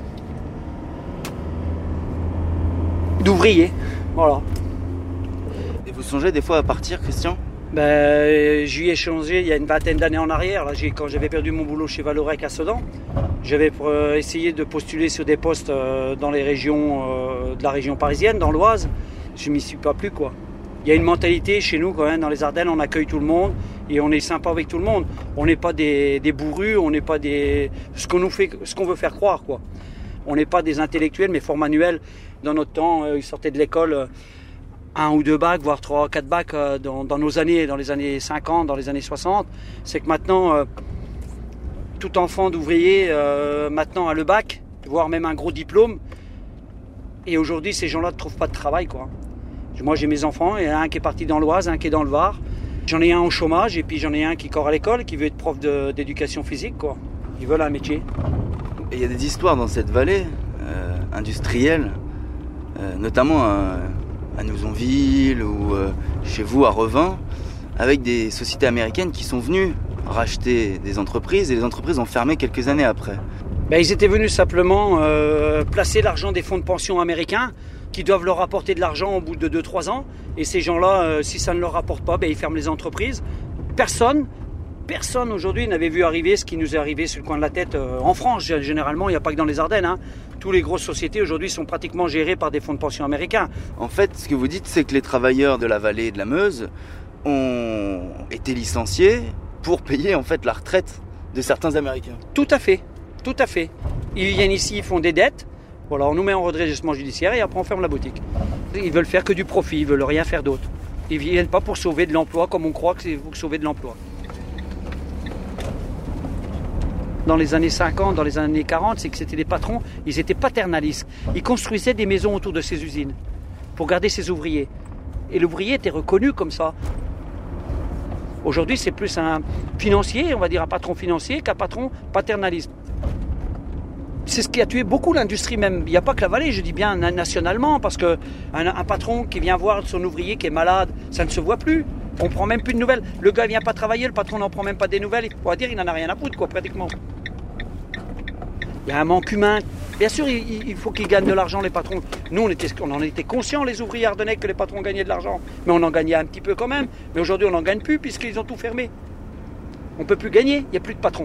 d'ouvriers, voilà. Et vous songez des fois à partir, Christian ? J'y ai changé il y a une vingtaine d'années en arrière. Là, quand j'avais perdu mon boulot chez Valorec à Sedan, j'avais essayé de postuler sur des postes dans les régions de la région parisienne, dans l'Oise. Je m'y suis pas plu, quoi. Il y a une mentalité chez nous quand même dans les Ardennes, on accueille tout le monde et on est sympa avec tout le monde. On n'est pas des bourrus, on n'est pas ce qu'on veut faire croire, quoi. On n'est pas des intellectuels mais fort manuels. Dans notre temps, ils sortaient de l'école 1 ou 2 bacs, voire 3 ou 4 bacs dans nos années, dans les années 50, dans les années 60. C'est que maintenant, tout enfant d'ouvrier maintenant a le bac, voire même un gros diplôme. Et aujourd'hui, ces gens-là ne trouvent pas de travail, quoi. Moi, j'ai mes enfants, il y en a un qui est parti dans l'Oise, un qui est dans le Var. J'en ai un au chômage et puis j'en ai un qui court à l'école, qui veut être prof d'éducation physique, quoi. Ils veulent un métier. Et il y a des histoires dans cette vallée industrielle, notamment à Nouzonville ou chez vous à Revin, avec des sociétés américaines qui sont venues racheter des entreprises et les entreprises ont fermé quelques années après. Ils étaient venus simplement placer l'argent des fonds de pension américains qui doivent leur apporter de l'argent au bout de 2-3 ans. Et ces gens-là, si ça ne leur rapporte pas, ils ferment les entreprises. Personne aujourd'hui n'avait vu arriver ce qui nous est arrivé sur le coin de la tête en France. Généralement, il n'y a pas que dans les Ardennes, hein. Toutes les grosses sociétés aujourd'hui sont pratiquement gérées par des fonds de pension américains. En fait, ce que vous dites, c'est que les travailleurs de la vallée et de la Meuse ont été licenciés pour payer en fait la retraite de certains Américains. Tout à fait, tout à fait. Ils viennent ici, ils font des dettes. Voilà, on nous met en redressement judiciaire et après on ferme la boutique. Ils veulent faire que du profit, ils veulent rien faire d'autre. Ils ne viennent pas pour sauver de l'emploi comme on croit que c'est pour sauver de l'emploi. Dans les années 50, dans les années 40, c'est que c'était les patrons, ils étaient paternalistes. Ils construisaient des maisons autour de ces usines pour garder ses ouvriers. Et l'ouvrier était reconnu comme ça. Aujourd'hui, c'est plus un financier, on va dire un patron financier, qu'un patron paternaliste. C'est ce qui a tué beaucoup l'industrie même. Il n'y a pas que la vallée, je dis bien nationalement, parce qu'un patron qui vient voir son ouvrier qui est malade, ça ne se voit plus. On ne prend même plus de nouvelles. Le gars ne vient pas travailler, le patron n'en prend même pas des nouvelles. Il pourra dire qu'il n'en a rien à foutre, quoi, pratiquement. Il y a un manque humain. Bien sûr, il faut qu'ils gagnent de l'argent, les patrons. Nous, on en était conscients, les ouvriers ardennais, que les patrons gagnaient de l'argent. Mais on en gagnait un petit peu quand même. Mais aujourd'hui, on n'en gagne plus, puisqu'ils ont tout fermé. On ne peut plus gagner, il n'y a plus de patrons.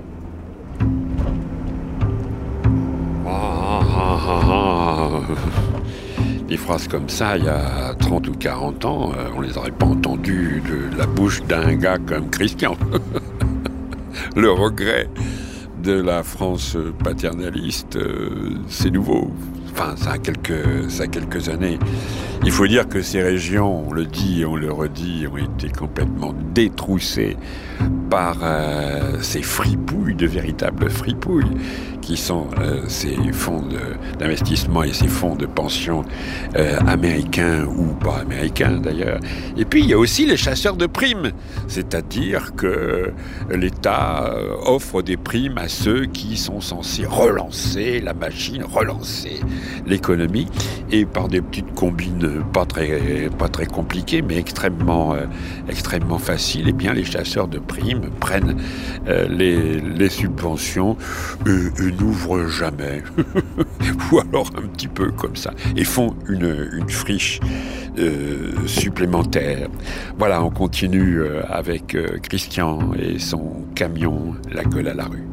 Des phrases comme ça, il y a 30 ou 40 ans, on les aurait pas entendues de la bouche d'un gars comme Christian. Le regret de la France paternaliste, c'est nouveau. Enfin, ça a quelques années. Il faut dire que ces régions, on le dit et on le redit, ont été complètement détroussées par ces fripouilles, de véritables fripouilles, qui sont ces fonds d'investissement et ces fonds de pension américains ou pas américains d'ailleurs. Et puis il y a aussi les chasseurs de primes, c'est-à-dire que l'État offre des primes à ceux qui sont censés relancer la machine, relancer l'économie, et par des petites combines pas très compliquées, mais extrêmement faciles, et bien les chasseurs de primes prennent les subventions et n'ouvrent jamais, ou alors un petit peu comme ça, et font une friche supplémentaire. Voilà, on continue avec Christian et son camion, la gueule à la rue.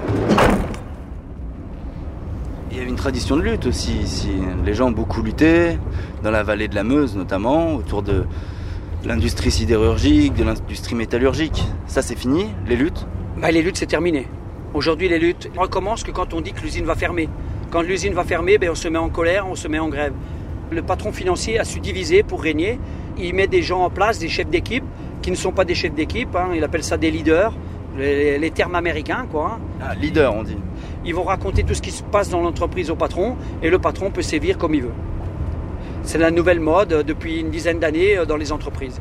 Il y avait une tradition de lutte aussi ici. Les gens ont beaucoup lutté, dans la vallée de la Meuse notamment, autour de l'industrie sidérurgique, de l'industrie métallurgique. Ça, c'est fini, les luttes ? Les luttes, c'est terminé. Aujourd'hui, les luttes recommencent que quand on dit que l'usine va fermer. Quand l'usine va fermer, on se met en colère, on se met en grève. Le patron financier a su diviser pour régner. Il met des gens en place, des chefs d'équipe, qui ne sont pas des chefs d'équipe. Il appelle ça des leaders, les termes américains, quoi. Ah, leader, on dit. Ils vont raconter tout ce qui se passe dans l'entreprise au patron, et le patron peut sévir comme il veut. C'est la nouvelle mode depuis une dizaine d'années dans les entreprises.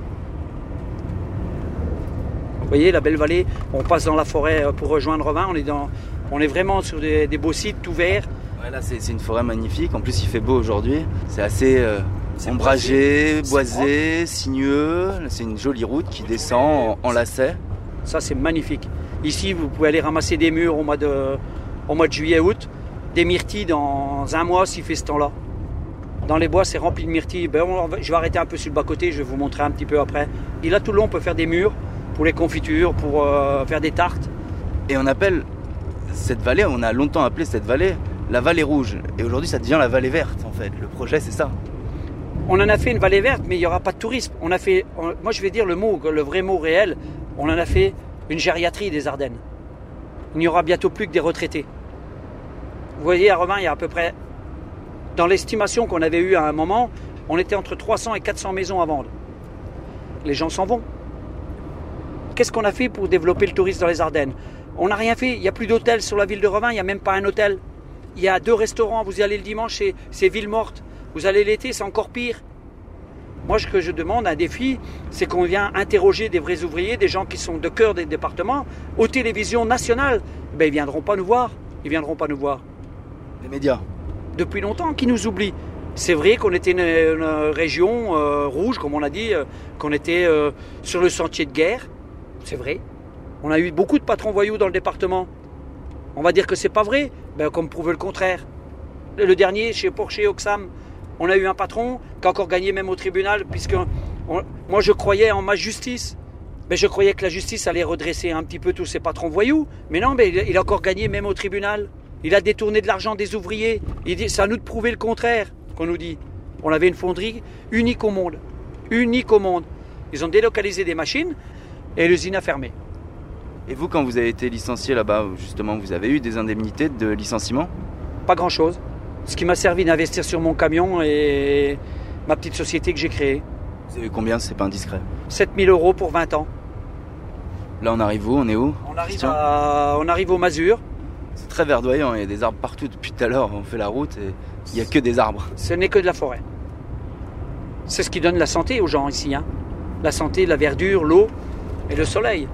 Vous voyez, la belle vallée, on passe dans la forêt pour rejoindre Revin, on est vraiment sur des beaux sites tout verts. Ouais, là, c'est une forêt magnifique, en plus il fait beau aujourd'hui, c'est assez ombragé, boisé, sinueux, c'est une jolie route qui descend en lacet. Ça, c'est magnifique. Ici, vous pouvez aller ramasser des mûres au mois de juillet-août, des myrtilles dans un mois s'il fait ce temps-là. Dans les bois, c'est rempli de myrtilles. Je vais arrêter un peu sur le bas-côté, je vais vous montrer un petit peu après. Et là, tout le long, on peut faire des mûres pour les confitures, pour faire des tartes. Et on appelle cette vallée, on a longtemps appelé cette vallée la vallée rouge. Et aujourd'hui, ça devient la vallée verte, en fait. Le projet, c'est ça. On en a fait une vallée verte, mais il n'y aura pas de tourisme. Moi, je vais dire le vrai mot réel, on en a fait une gériatrie des Ardennes. Il n'y aura bientôt plus que des retraités. Vous voyez, à Revin, il y a à peu près, dans l'estimation qu'on avait eue à un moment, on était entre 300 et 400 maisons à vendre. Les gens s'en vont. Qu'est-ce qu'on a fait pour développer le tourisme dans les Ardennes ? On n'a rien fait. Il n'y a plus d'hôtel sur la ville de Revin, il n'y a même pas un hôtel. Il y a 2 restaurants, vous y allez le dimanche, c'est ville morte. Vous allez l'été, c'est encore pire. Moi, ce que je demande, un défi, c'est qu'on vient interroger des vrais ouvriers, des gens qui sont de cœur des départements, aux télévisions nationales. Ils ne viendront pas nous voir. Ils viendront pas nous voir. Les médias. Depuis longtemps, qui nous oublient. C'est vrai qu'on était une région rouge, comme on a dit, qu'on était sur le sentier de guerre. C'est vrai. On a eu beaucoup de patrons voyous dans le département. On va dire que c'est pas vrai, comme prouve le contraire. Le dernier, chez Porcher Oxam, on a eu un patron qui a encore gagné même au tribunal, puisque moi je croyais en ma justice. Je croyais que la justice allait redresser un petit peu tous ces patrons voyous. Mais non, il a encore gagné même au tribunal. Il a détourné de l'argent des ouvriers. C'est à nous de prouver le contraire, qu'on nous dit. On avait une fonderie unique au monde. Unique au monde. Ils ont délocalisé des machines et l'usine a fermé. Et vous, quand vous avez été licencié là-bas, justement, vous avez eu des indemnités de licenciement ? Pas grand-chose. Ce qui m'a servi d'investir sur mon camion et ma petite société que j'ai créée. Vous avez eu combien, si c'est pas indiscret ? 7 000 € pour 20 ans. Là, on arrive où ? On est où ? On arrive au Masure. C'est très verdoyant, il y a des arbres partout depuis tout à l'heure. On fait la route et il n'y a que des arbres. Ce n'est que de la forêt. C'est ce qui donne la santé aux gens ici. La santé, la verdure, l'eau et le soleil.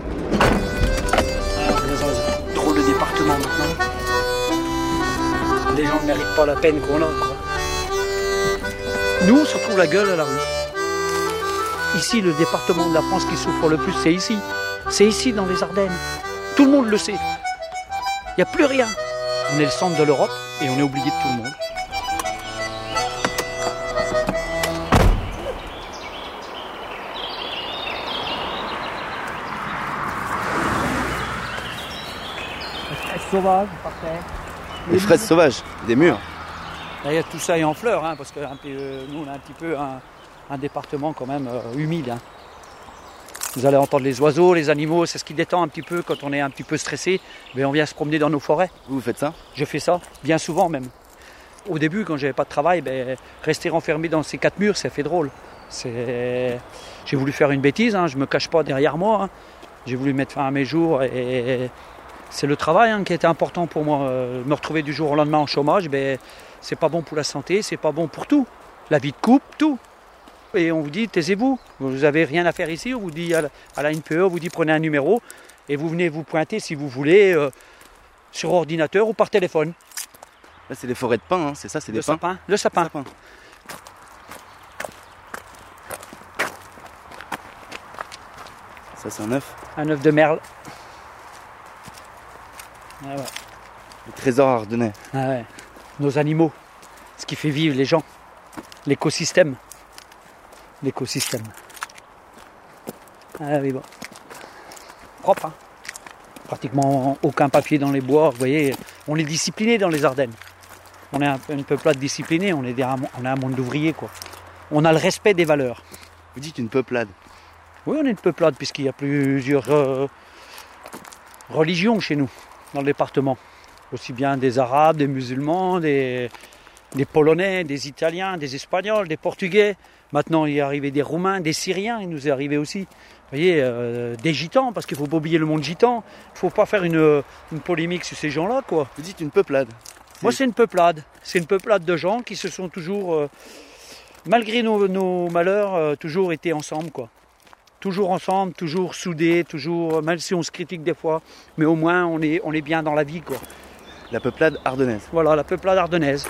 Trop de départements maintenant. Les gens ne méritent pas la peine qu'on a, quoi. Nous, on se retrouve la gueule à la rue. Ici, le département de la France qui souffre le plus, c'est ici. C'est ici, dans les Ardennes. Tout le monde le sait. Il n'y a plus rien. On est le centre de l'Europe et on est oublié de tout le monde. Les fraises sauvages, par terre. Les fraises sauvages, des murs. D'ailleurs, tout ça est en fleurs, parce que nous, on a un petit peu un département quand même humide. Vous allez entendre les oiseaux, les animaux, c'est ce qui détend un petit peu quand on est un petit peu stressé. On vient se promener dans nos forêts. Vous faites ça ? Je fais ça, bien souvent même. Au début, quand j'avais pas de travail, rester enfermé dans ces 4 murs, ça fait drôle. J'ai voulu faire une bêtise, je me cache pas derrière moi. J'ai voulu mettre fin à mes jours et c'est le travail qui était important pour moi. Me retrouver du jour au lendemain en chômage, c'est pas bon pour la santé, c'est pas bon pour tout. La vie de couple, tout. Et on vous dit, taisez-vous, vous n'avez rien à faire ici. On vous dit, à la NPE, on vous dit, prenez un numéro et vous venez vous pointer si vous voulez sur ordinateur ou par téléphone. Là, c'est des forêts de pins, c'est ça, c'est des pins. Sapin, le sapin. Ça, c'est un œuf. Un œuf de merle. Ah ouais. Le trésor ardennais. Ah ouais. Nos animaux, ce qui fait vivre les gens, l'écosystème. L'écosystème. Ah oui, bon. Propre, hein. Pratiquement aucun papier dans les bois. Vous voyez, on est discipliné dans les Ardennes. On est une peuplade disciplinée, on est un monde d'ouvriers, quoi. On a le respect des valeurs. Vous dites une peuplade? Oui, on est une peuplade puisqu'il y a plusieurs religions chez nous, dans le département. Aussi bien des Arabes, des musulmans, des Polonais, des Italiens, des Espagnols, des Portugais. Maintenant, il est arrivé des Roumains, des Syriens, il nous est arrivé aussi. Vous voyez, des Gitans, parce qu'il ne faut pas oublier le monde gitan. Il ne faut pas faire une polémique sur ces gens-là, quoi. Vous dites une peuplade? Moi, c'est une peuplade. C'est une peuplade de gens qui se sont toujours, malgré nos malheurs, toujours été ensemble, quoi. Toujours ensemble, toujours soudés, toujours, même si on se critique des fois, mais au moins on est bien dans la vie, quoi. La peuplade ardennaise. Voilà, la peuplade ardennaise.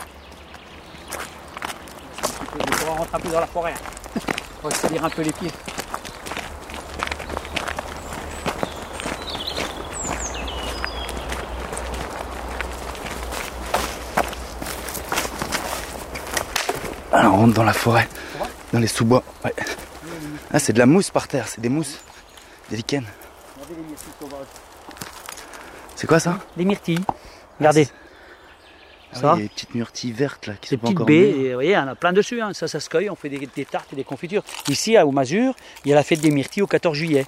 On va rentrer un peu dans la forêt. On va se salir un peu les pieds. Alors on rentre dans la forêt, dans les sous-bois. Ouais. Ah, c'est de la mousse par terre, c'est des mousses, des lichens. C'est quoi ça? Des myrtilles. Regardez. Ça. Oui, les petites myrtilles vertes là, qui sont pas encore mûres. Des petites baies, baies, vous voyez, on a plein dessus, hein. Ça se cueille, on fait des tartes et des confitures. Ici, au Mazur, il y a la fête des myrtilles au 14 juillet.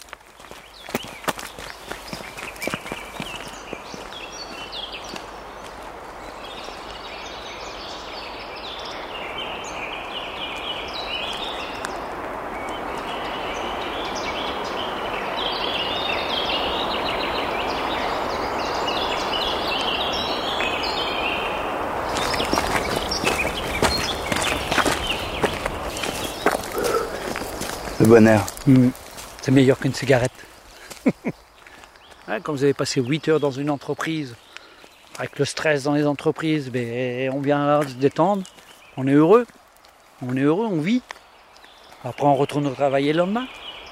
Le bon air. C'est meilleur qu'une cigarette. Ouais, quand vous avez passé 8 heures dans une entreprise, avec le stress dans les entreprises, on vient là se détendre, on est heureux, on vit. Après on retourne travailler le lendemain.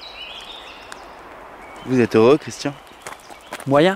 Vous êtes heureux, Christian? Moyen.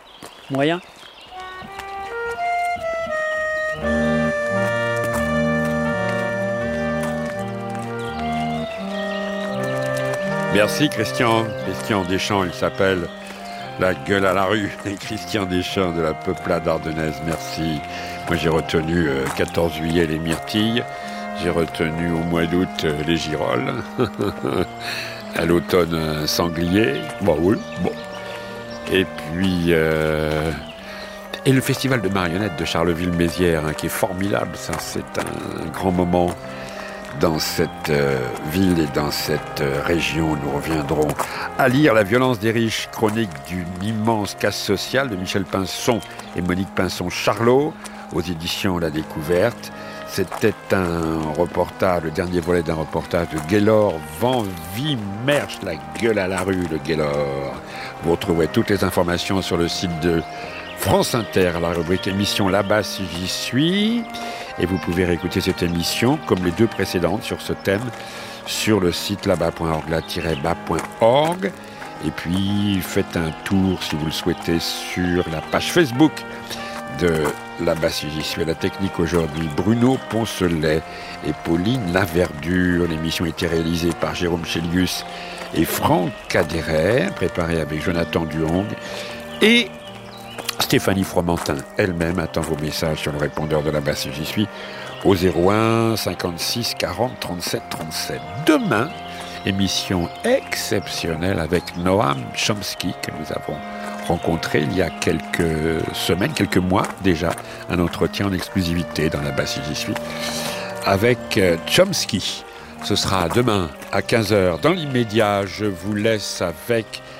Merci Christian Deschamps, il s'appelle La Gueule à la rue. Et Christian Deschamps de la peuplade ardennaise, merci. Moi j'ai retenu 14 juillet les myrtilles, j'ai retenu au mois d'août les girolles, à l'automne un sanglier, bon oui, bon. Et puis et le festival de marionnettes de Charleville-Mézières, qui est formidable, ça c'est un grand moment. Dans cette ville et dans cette région, nous reviendrons à lire La violence des riches, chronique d'une immense casse sociale de Michel Pinson et Monique Pinson-Charlot, aux éditions La Découverte. C'était un reportage, le dernier volet d'un reportage de Gaylor Van Wiemersch, La gueule à la rue, le Gaylor. Vous retrouverez toutes les informations sur le site de France Inter, la rubrique émission Là-bas si j'y suis. Et vous pouvez réécouter cette émission, comme les deux précédentes, sur ce thème, sur le site là-bas.org, là-bas.org. Et puis, faites un tour, si vous le souhaitez, sur la page Facebook de Là-bas si j'y suis. À la technique aujourd'hui, Bruno Poncelet et Pauline Laverdure. L'émission a été réalisée par Jérôme Chélius et Franck Cadéret, préparée avec Jonathan Duhong. Et Stéphanie Fromentin elle-même attend vos messages sur le répondeur de Là-bas si j'y suis au 01 56 40 37 37. Demain, émission exceptionnelle avec Noam Chomsky que nous avons rencontré il y a quelques semaines, quelques mois déjà, un entretien en exclusivité dans Là-bas si j'y suis avec Chomsky. Ce sera demain à 15h. Dans l'immédiat, je vous laisse avec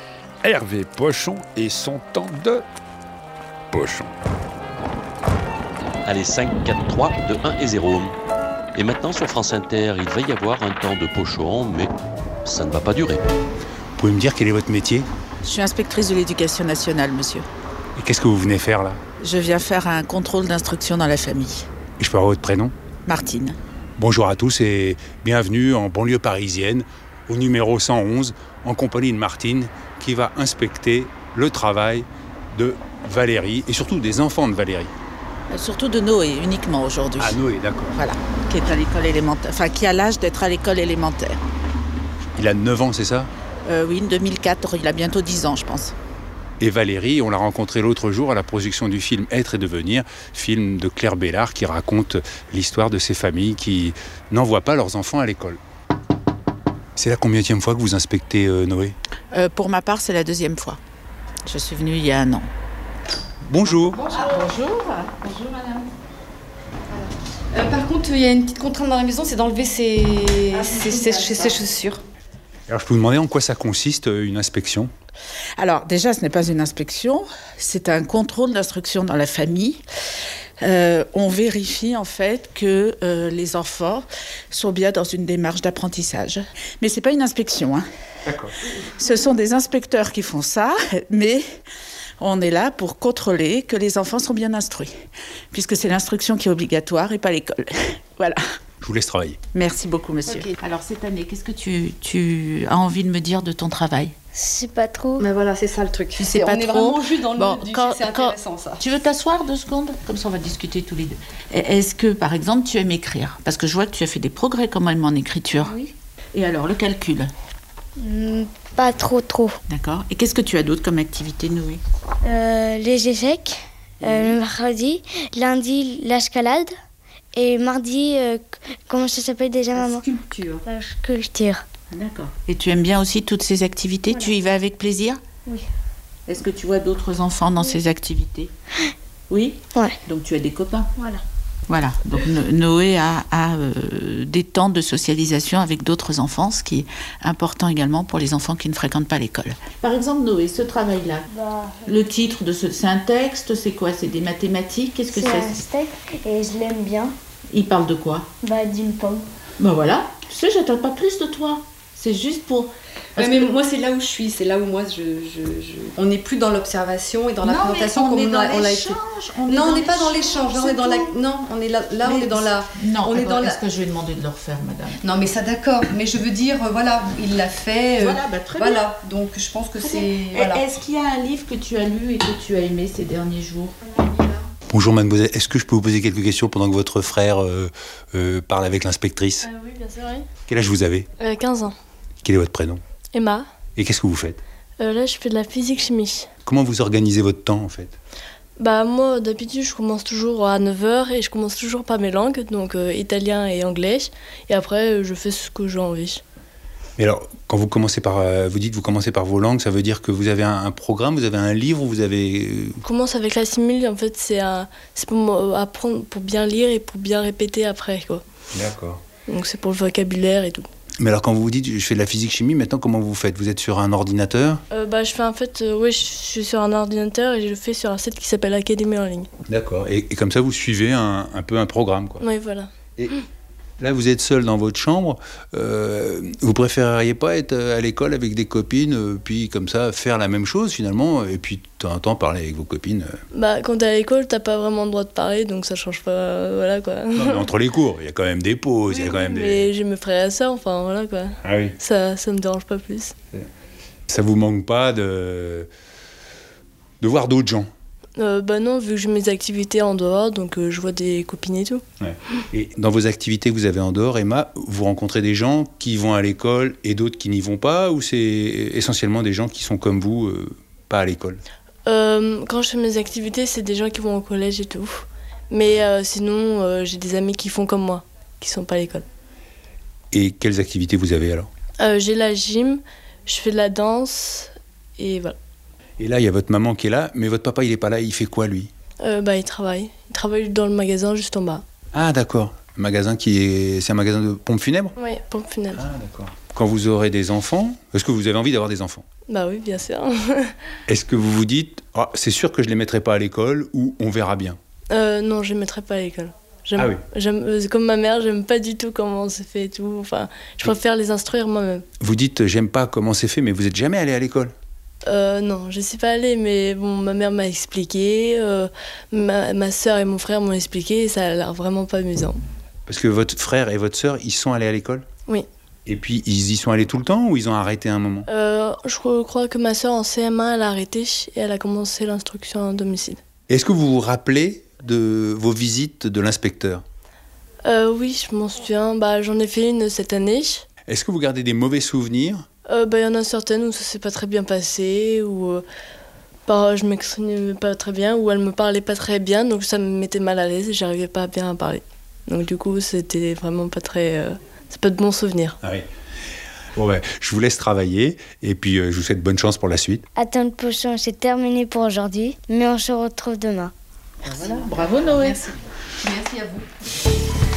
Hervé Pochon et son temps de pochon. Allez, 5, 4, 3, 2, 1 et 0. Et maintenant, sur France Inter, il va y avoir un temps de pochon, mais ça ne va pas durer. Vous pouvez me dire quel est votre métier ? Je suis inspectrice de l'éducation nationale, monsieur. Et qu'est-ce que vous venez faire là ? Je viens faire un contrôle d'instruction dans la famille. Et je peux avoir votre prénom ? Martine. Bonjour à tous et bienvenue en banlieue parisienne, au numéro 111, en compagnie de Martine, qui va inspecter le travail de Valérie et surtout des enfants de Valérie. Surtout de Noé, uniquement aujourd'hui. Ah, Noé, d'accord. Voilà, qui est à l'école élémentaire, enfin qui a l'âge d'être à l'école élémentaire. Il a 9 ans, c'est ça ? Oui, 2004, il a bientôt 10 ans, je pense. Et Valérie, on l'a rencontrée l'autre jour à la projection du film Être et devenir, film de Claire Bellard qui raconte l'histoire de ces familles qui n'envoient pas leurs enfants à l'école. C'est la combienième fois que vous inspectez Noé ? Pour ma part, c'est la 2e fois. Je suis venue il y a 1 an. Bonjour. Bonjour. Bonjour madame. Par contre, il y a une petite contrainte dans la maison, c'est d'enlever ses chaussures. Alors je peux vous demander en quoi ça consiste une inspection ? Alors déjà, ce n'est pas une inspection, c'est un contrôle d'instruction dans la famille. On vérifie en fait que les enfants sont bien dans une démarche d'apprentissage. Mais ce n'est pas une inspection. Hein. D'accord. Ce sont des inspecteurs qui font ça, mais on est là pour contrôler que les enfants sont bien instruits, puisque c'est l'instruction qui est obligatoire et pas l'école. Voilà. Je vous laisse travailler. Merci beaucoup, monsieur. Okay. Alors, cette année, qu'est-ce que tu as envie de me dire de ton travail ? C'est pas trop. Mais voilà, c'est ça le truc. Tu sais pas trop. On est vraiment juste dans le c'est intéressant ça. Tu veux t'asseoir 2 secondes ? Comme ça, on va discuter tous les deux. Est-ce que, par exemple, tu aimes écrire ? Parce que je vois que tu as fait des progrès quand même en écriture. Oui. Et alors, le calcul ? Pas trop. D'accord. Et qu'est-ce que tu as d'autre comme activité, Noé ? Les échecs, le mercredi, lundi, l'escalade, et mardi, comment ça s'appelle déjà, maman ? Sculpture. La sculpture. D'accord. Et tu aimes bien aussi toutes ces activités ? Voilà. Tu y vas avec plaisir ? Oui. Est-ce que tu vois d'autres enfants dans ces activités ? Oui ? Ouais. Donc tu as des copains ? Voilà. Donc Noé a des temps de socialisation avec d'autres enfants, ce qui est important également pour les enfants qui ne fréquentent pas l'école. Par exemple, Noé, ce travail-là, le titre c'est un texte, c'est quoi ? C'est des mathématiques ? Qu'est-ce que c'est ? C'est un texte et je l'aime bien. Il parle de quoi ? D'une pomme. Voilà, tu sais, j'attends pas plus de toi. C'est juste pour... Mais moi, c'est là où je suis, c'est là où moi, on n'est plus dans l'observation et dans la présentation comme on a été. Non, on n'est pas dans l'échange. On est dans la. Non, on est là. On est dans la. Non, on est dans la. Est-ce que je vais demander de le refaire, madame ? Non, mais ça, d'accord. Mais je veux dire, voilà, il l'a fait. Voilà, très bien. Donc, je pense que c'est. Voilà. Est-ce qu'il y a un livre que tu as lu et que tu as aimé ces derniers jours ? Bonjour mademoiselle, est-ce que je peux vous poser quelques questions pendant que votre frère parle avec l'inspectrice ? Oui, bien sûr, oui. Quel âge vous avez ? 15 ans. Quel est votre prénom ? Emma. Et qu'est-ce que vous faites ? Là, je fais de la physique-chimie. Comment vous organisez votre temps, en fait ? Moi, d'habitude, je commence toujours à 9h et je commence toujours par mes langues, donc italien et anglais. Et après, je fais ce que j'ai envie. Mais alors, quand vous commencez par... vous dites que vous commencez par vos langues, ça veut dire que vous avez un programme, vous avez un livre, vous avez... Je commence avec la simule, en fait, c'est pour apprendre, pour bien lire et pour bien répéter après, quoi. D'accord. Donc c'est pour le vocabulaire et tout. Mais alors quand vous vous dites je fais de la physique-chimie, maintenant comment vous faites ? Vous êtes sur un ordinateur ? Je fais en fait, je suis sur un ordinateur et je le fais sur un site qui s'appelle Académie en ligne. D'accord, et comme ça vous suivez un peu un programme, quoi. Oui, voilà. Et là vous êtes seul dans votre chambre, vous préféreriez pas être à l'école avec des copines, puis comme ça faire la même chose finalement, et puis de temps en temps parler avec vos copines Quand t'es à l'école, t'as pas vraiment le droit de parler, donc ça change pas, voilà quoi. Non, mais entre les cours, il y a quand même des pauses, il y a quand même mais j'ai mes frères et sœurs, enfin voilà quoi. Ah oui. Ça me dérange pas plus. Ça vous manque pas de voir d'autres gens ? Non, vu que j'ai mes activités en dehors, donc je vois des copines et tout. Ouais. Et dans vos activités que vous avez en dehors, Emma, vous rencontrez des gens qui vont à l'école et d'autres qui n'y vont pas, ou c'est essentiellement des gens qui sont comme vous, pas à l'école ? Quand je fais mes activités, c'est des gens qui vont au collège et tout. Mais sinon, j'ai des amis qui font comme moi, qui sont pas à l'école. Et quelles activités vous avez alors ? J'ai la gym, je fais de la danse, et voilà. Et là, il y a votre maman qui est là, mais votre papa, il n'est pas là. Il fait quoi, lui ? Il travaille. Il travaille dans le magasin juste en bas. Ah, d'accord. Un magasin c'est un magasin de pompes funèbres ? Oui, pompes funèbres. Ah, d'accord. quand vous aurez des enfants, est-ce que vous avez envie d'avoir des enfants ? Bah oui, bien sûr. Est-ce que vous vous dites, c'est sûr que je ne les mettrai pas à l'école ou on verra bien ? Non, je ne les mettrai pas à l'école. Comme ma mère, j'aime pas du tout comment c'est fait et tout. Enfin, je préfère les instruire moi-même. Vous dites, j'aime pas comment c'est fait, mais vous n'êtes jamais allé à l'école ? Non, je ne suis pas allée, mais bon, ma mère m'a expliqué, ma sœur et mon frère m'ont expliqué, et ça a l'air vraiment pas amusant. Parce que votre frère et votre sœur, ils sont allés à l'école ? Oui. Et puis, ils y sont allés tout le temps ou ils ont arrêté un moment ? Je crois que ma sœur en CM1, elle a arrêté et elle a commencé l'instruction à domicile. Est-ce que vous vous rappelez de vos visites de l'inspecteur ? Oui, je m'en souviens. J'en ai fait une cette année. Est-ce que vous gardez des mauvais souvenirs ? Il y en a certaines où ça s'est pas très bien passé, où je m'exprimais pas très bien, où elle me parlait pas très bien, donc ça me mettait mal à l'aise et j'arrivais pas bien à parler. Donc du coup, c'était vraiment pas très... c'est pas de bons souvenirs. Ah oui. Bon je vous laisse travailler et puis je vous souhaite bonne chance pour la suite. Attends le pochon, c'est terminé pour aujourd'hui, mais on se retrouve demain. Merci. Voilà. Bravo Noé. Merci. Merci à vous.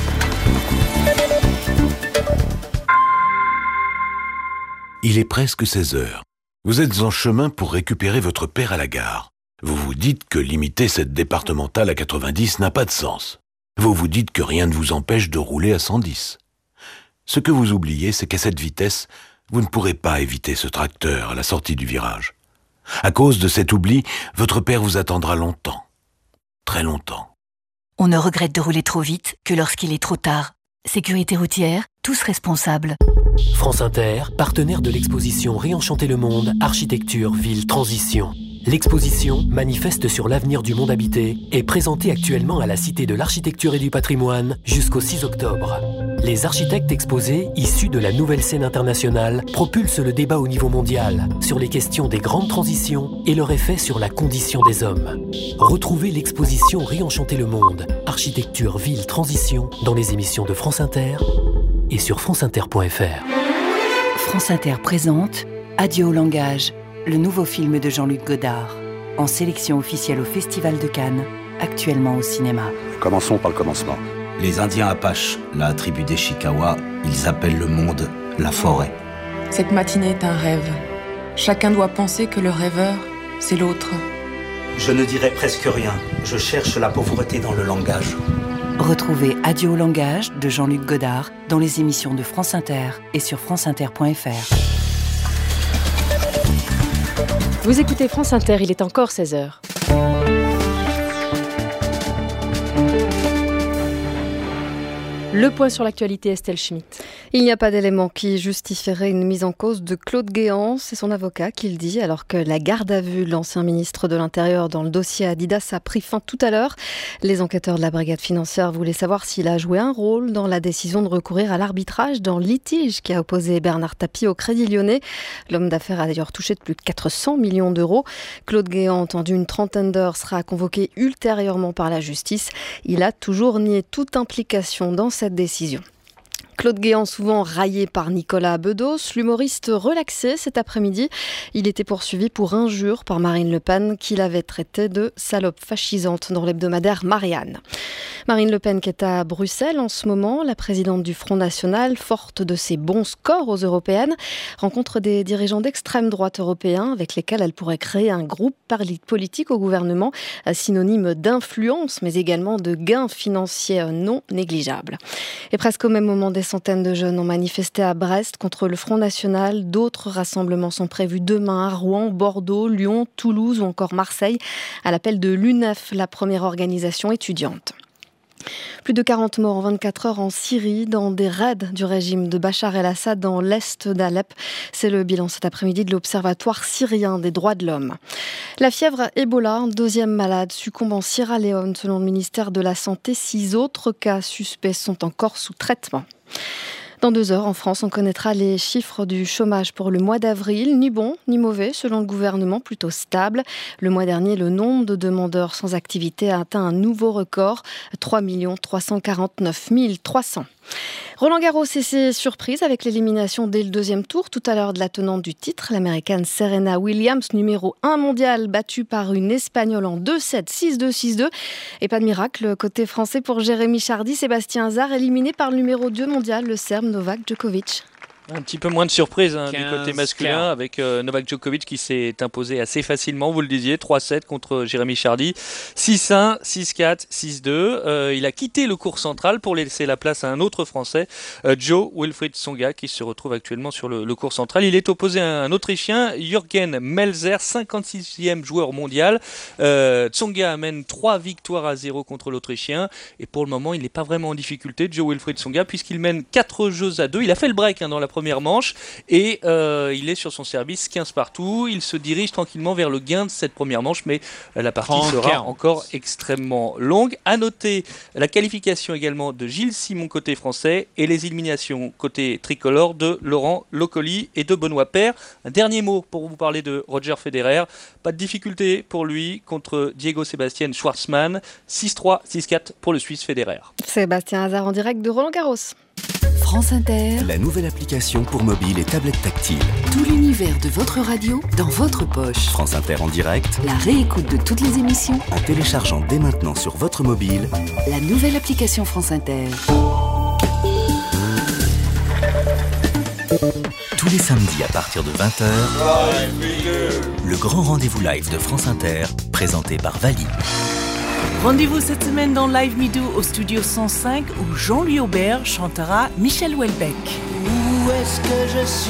Il est presque 16h. Vous êtes en chemin pour récupérer votre père à la gare. Vous vous dites que limiter cette départementale à 90 n'a pas de sens. Vous vous dites que rien ne vous empêche de rouler à 110. Ce que vous oubliez, c'est qu'à cette vitesse, vous ne pourrez pas éviter ce tracteur à la sortie du virage. À cause de cet oubli, votre père vous attendra longtemps. Très longtemps. On ne regrette de rouler trop vite que lorsqu'il est trop tard. Sécurité routière, tous responsables. France Inter, partenaire de l'exposition Réenchanter le monde, architecture, ville, transition. L'exposition, manifeste sur l'avenir du monde habité, est présentée actuellement à la Cité de l'Architecture et du Patrimoine jusqu'au 6 octobre. Les architectes exposés, issus de la nouvelle scène internationale, propulsent le débat au niveau mondial sur les questions des grandes transitions et leur effet sur la condition des hommes. Retrouvez l'exposition Réenchanter le monde, architecture, ville, transition dans les émissions de France Inter et sur franceinter.fr. France Inter présente Adieu au langage, le nouveau film de Jean-Luc Godard, en sélection officielle au Festival de Cannes, actuellement au cinéma. Commençons par le commencement. Les Indiens Apaches, la tribu des Chickawa, ils appellent le monde la forêt. Cette matinée est un rêve. Chacun doit penser que le rêveur, c'est l'autre. Je ne dirai presque rien. Je cherche la pauvreté dans le langage. Retrouvez Adieu au langage de Jean-Luc Godard dans les émissions de France Inter et sur franceinter.fr. Vous écoutez France Inter, il est encore 16h. Le point sur l'actualité, Estelle Schmitt. Il n'y a pas d'élément qui justifierait une mise en cause de Claude Guéant. C'est son avocat qui le dit, alors que la garde à vue de l'ancien ministre de l'Intérieur dans le dossier Adidas a pris fin tout à l'heure. Les enquêteurs de la brigade financière voulaient savoir s'il a joué un rôle dans la décision de recourir à l'arbitrage dans le litige qui a opposé Bernard Tapie au Crédit Lyonnais. L'homme d'affaires a d'ailleurs touché de plus de 400 millions d'euros. Claude Guéant, entendu une trentaine d'heures, sera convoqué ultérieurement par la justice. Il a toujours nié toute implication dans cette décision. Claude Guéant, souvent raillé par Nicolas Bedos, l'humoriste relaxé cet après-midi. Il était poursuivi pour injure par Marine Le Pen, qui l'avait traité de salope fascisante dans l'hebdomadaire Marianne. Marine Le Pen qui est à Bruxelles en ce moment, la présidente du Front National, forte de ses bons scores aux européennes, rencontre des dirigeants d'extrême droite européens avec lesquels elle pourrait créer un groupe politique au gouvernement, synonyme d'influence mais également de gains financiers non négligeables. Et presque au même moment, des centaines de jeunes ont manifesté à Brest contre le Front National. D'autres rassemblements sont prévus demain à Rouen, Bordeaux, Lyon, Toulouse ou encore Marseille, à l'appel de l'UNEF, la première organisation étudiante. Plus de 40 morts en 24 heures en Syrie dans des raids du régime de Bachar el-Assad dans l'est d'Alep. C'est le bilan cet après-midi de l'Observatoire syrien des droits de l'homme. La fièvre Ebola, un deuxième malade, succombe en Sierra Leone selon le ministère de la Santé. 6 autres cas suspects sont encore sous traitement. Dans 2 heures, en France, on connaîtra les chiffres du chômage pour le mois d'avril. Ni bon, ni mauvais, selon le gouvernement, plutôt stable. Le mois dernier, le nombre de demandeurs sans activité a atteint un nouveau record, 3 349 300. Roland Garros et ses surprises avec l'élimination dès le deuxième tour, tout à l'heure de la tenante du titre, l'américaine Serena Williams, numéro 1 mondial, battue par une Espagnole en 2-7, 6-2, 6-2. Et pas de miracle, côté français pour Jérémy Chardy, Sébastien Hazard éliminé par le numéro 2 mondial, le Serbe Novak Djokovic. Un petit peu moins de surprise du côté masculin avec Novak Djokovic qui s'est imposé assez facilement, vous le disiez, 3-7 contre Jérémy Chardy, 6-1, 6-4, 6-2. Il a quitté le court central pour laisser la place à un autre Français, Jo-Wilfried Tsonga, qui se retrouve actuellement sur le court central. Il est opposé à un Autrichien, Jürgen Melzer, 56e joueur mondial. Tsonga amène 3 victoires à 0 contre l'Autrichien et pour le moment il n'est pas vraiment en difficulté, Jo-Wilfried Tsonga, puisqu'il mène 4 jeux à 2. Il a fait le break dans la première manche et il est sur son service 15 partout. Il se dirige tranquillement vers le gain de cette première manche, mais la partie sera encore extrêmement longue. À noter la qualification également de Gilles Simon côté français et les éliminations côté tricolore de Laurent Locoli et de Benoît Paire. Un dernier mot pour vous parler de Roger Federer. Pas de difficulté pour lui contre Diego Sébastien Schwartzmann. 6-3, 6-4 pour le Suisse Federer. Sébastien Hazard en direct de Roland-Garros. France Inter, la nouvelle application pour mobile et tablette tactile. Tout l'univers de votre radio dans votre poche. France Inter en direct, la réécoute de toutes les émissions en téléchargeant dès maintenant sur votre mobile la nouvelle application France Inter. Tous les samedis à partir de 20h, le grand rendez-vous live de France Inter, présenté par Vali. Rendez-vous cette semaine dans Live Me Do au studio 105 où Jean-Louis Aubert chantera Michel Houellebecq. Où est-ce que je suis?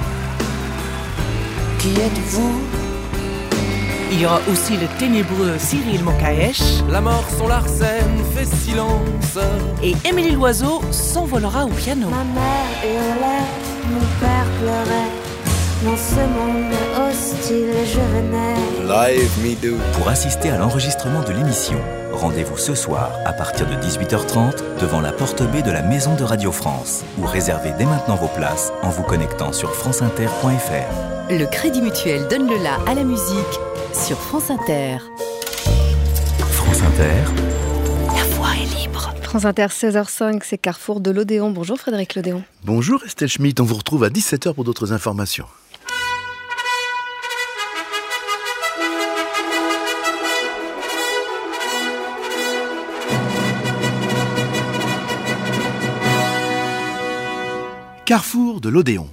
Qui êtes-vous? Il y aura aussi le ténébreux Cyril Mokaesh. La mort son Larsen fait silence. Et Émilie Loiseau s'envolera au piano. Ma mère hurlait, mon père pleurait. Dans ce monde hostile, je venais. Live Me Do. Pour assister à l'enregistrement de l'émission, rendez-vous ce soir à partir de 18h30 devant la porte B de la Maison de Radio France ou réservez dès maintenant vos places en vous connectant sur franceinter.fr. Le Crédit Mutuel donne le la à la musique sur France Inter. France Inter. La voix est libre. France Inter, 16h05, c'est Carrefour de l'Odéon. Bonjour Frédéric Lodéon. Bonjour Estelle Schmitt, on vous retrouve à 17h pour d'autres informations. Carrefour de l'Odéon.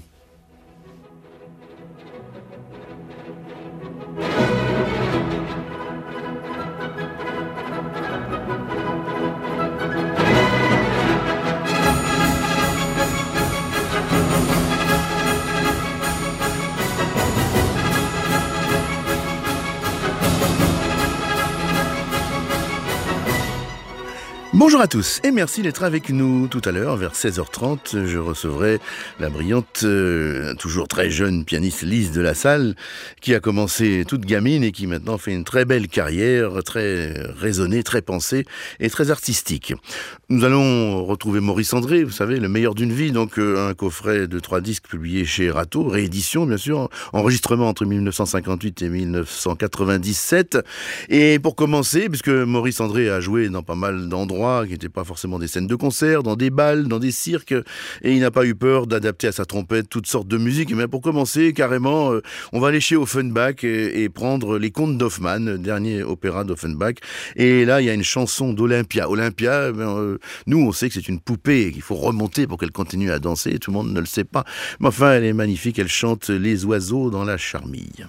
Bonjour à tous et merci d'être avec nous tout à l'heure vers 16h30. Je recevrai la brillante, toujours très jeune pianiste Lise de la Salle qui a commencé toute gamine et qui maintenant fait une très belle carrière, très raisonnée, très pensée et très artistique. Nous allons retrouver Maurice André, vous savez, Le meilleur d'une vie, donc un coffret de 3 disques publié chez Rateau, réédition bien sûr, enregistrement entre 1958 et 1997. Et pour commencer, puisque Maurice André a joué dans pas mal d'endroits qui n'étaient pas forcément des scènes de concert, dans des balles, dans des cirques, et il n'a pas eu peur d'adapter à sa trompette toutes sortes de musique. Et bien pour commencer, carrément, on va aller chez Offenbach et prendre Les Contes d'Hoffmann, dernier opéra d'Offenbach. Et là, il y a une chanson d'Olympia. Olympia, nous, on sait que c'est une poupée, qu'il faut remonter pour qu'elle continue à danser. Tout le monde ne le sait pas. Mais enfin, elle est magnifique. Elle chante Les oiseaux dans la charmille.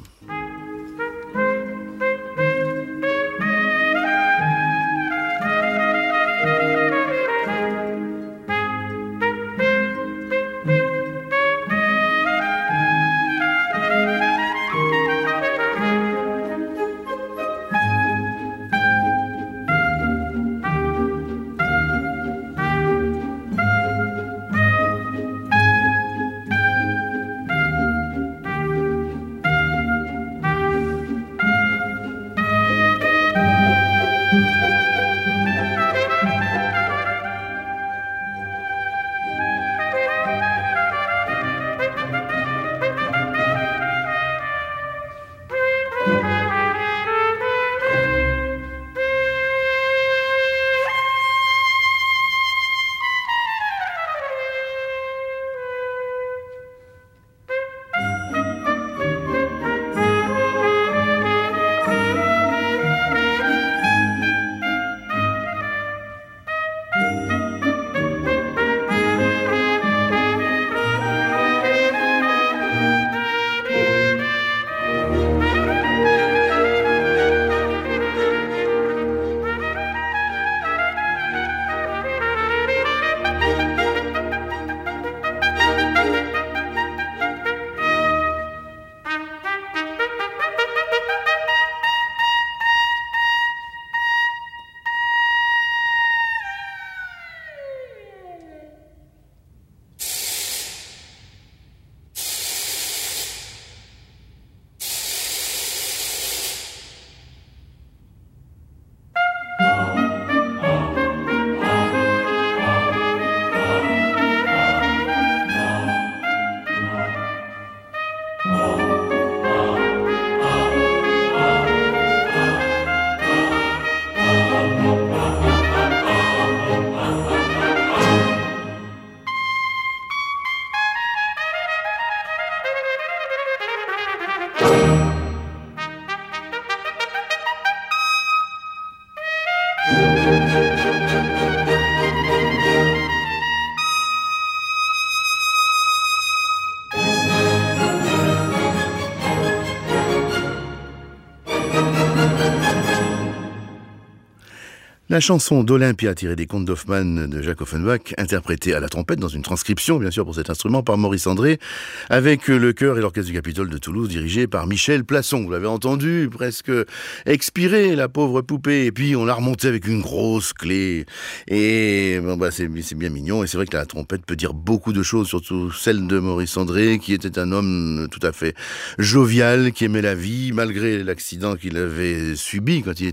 La chanson d'Olympia tirée des contes d'Hoffmann de Jacques Offenbach, interprétée à la trompette dans une transcription, bien sûr, pour cet instrument par Maurice André, avec le chœur et l'orchestre du Capitole de Toulouse dirigé par Michel Plasson. Vous l'avez entendu, presque expirer la pauvre poupée, et puis on l'a remontée avec une grosse clé. Et bon, c'est bien mignon, et c'est vrai que la trompette peut dire beaucoup de choses, surtout celle de Maurice André, qui était un homme tout à fait jovial, qui aimait la vie, malgré l'accident qu'il avait subi quand il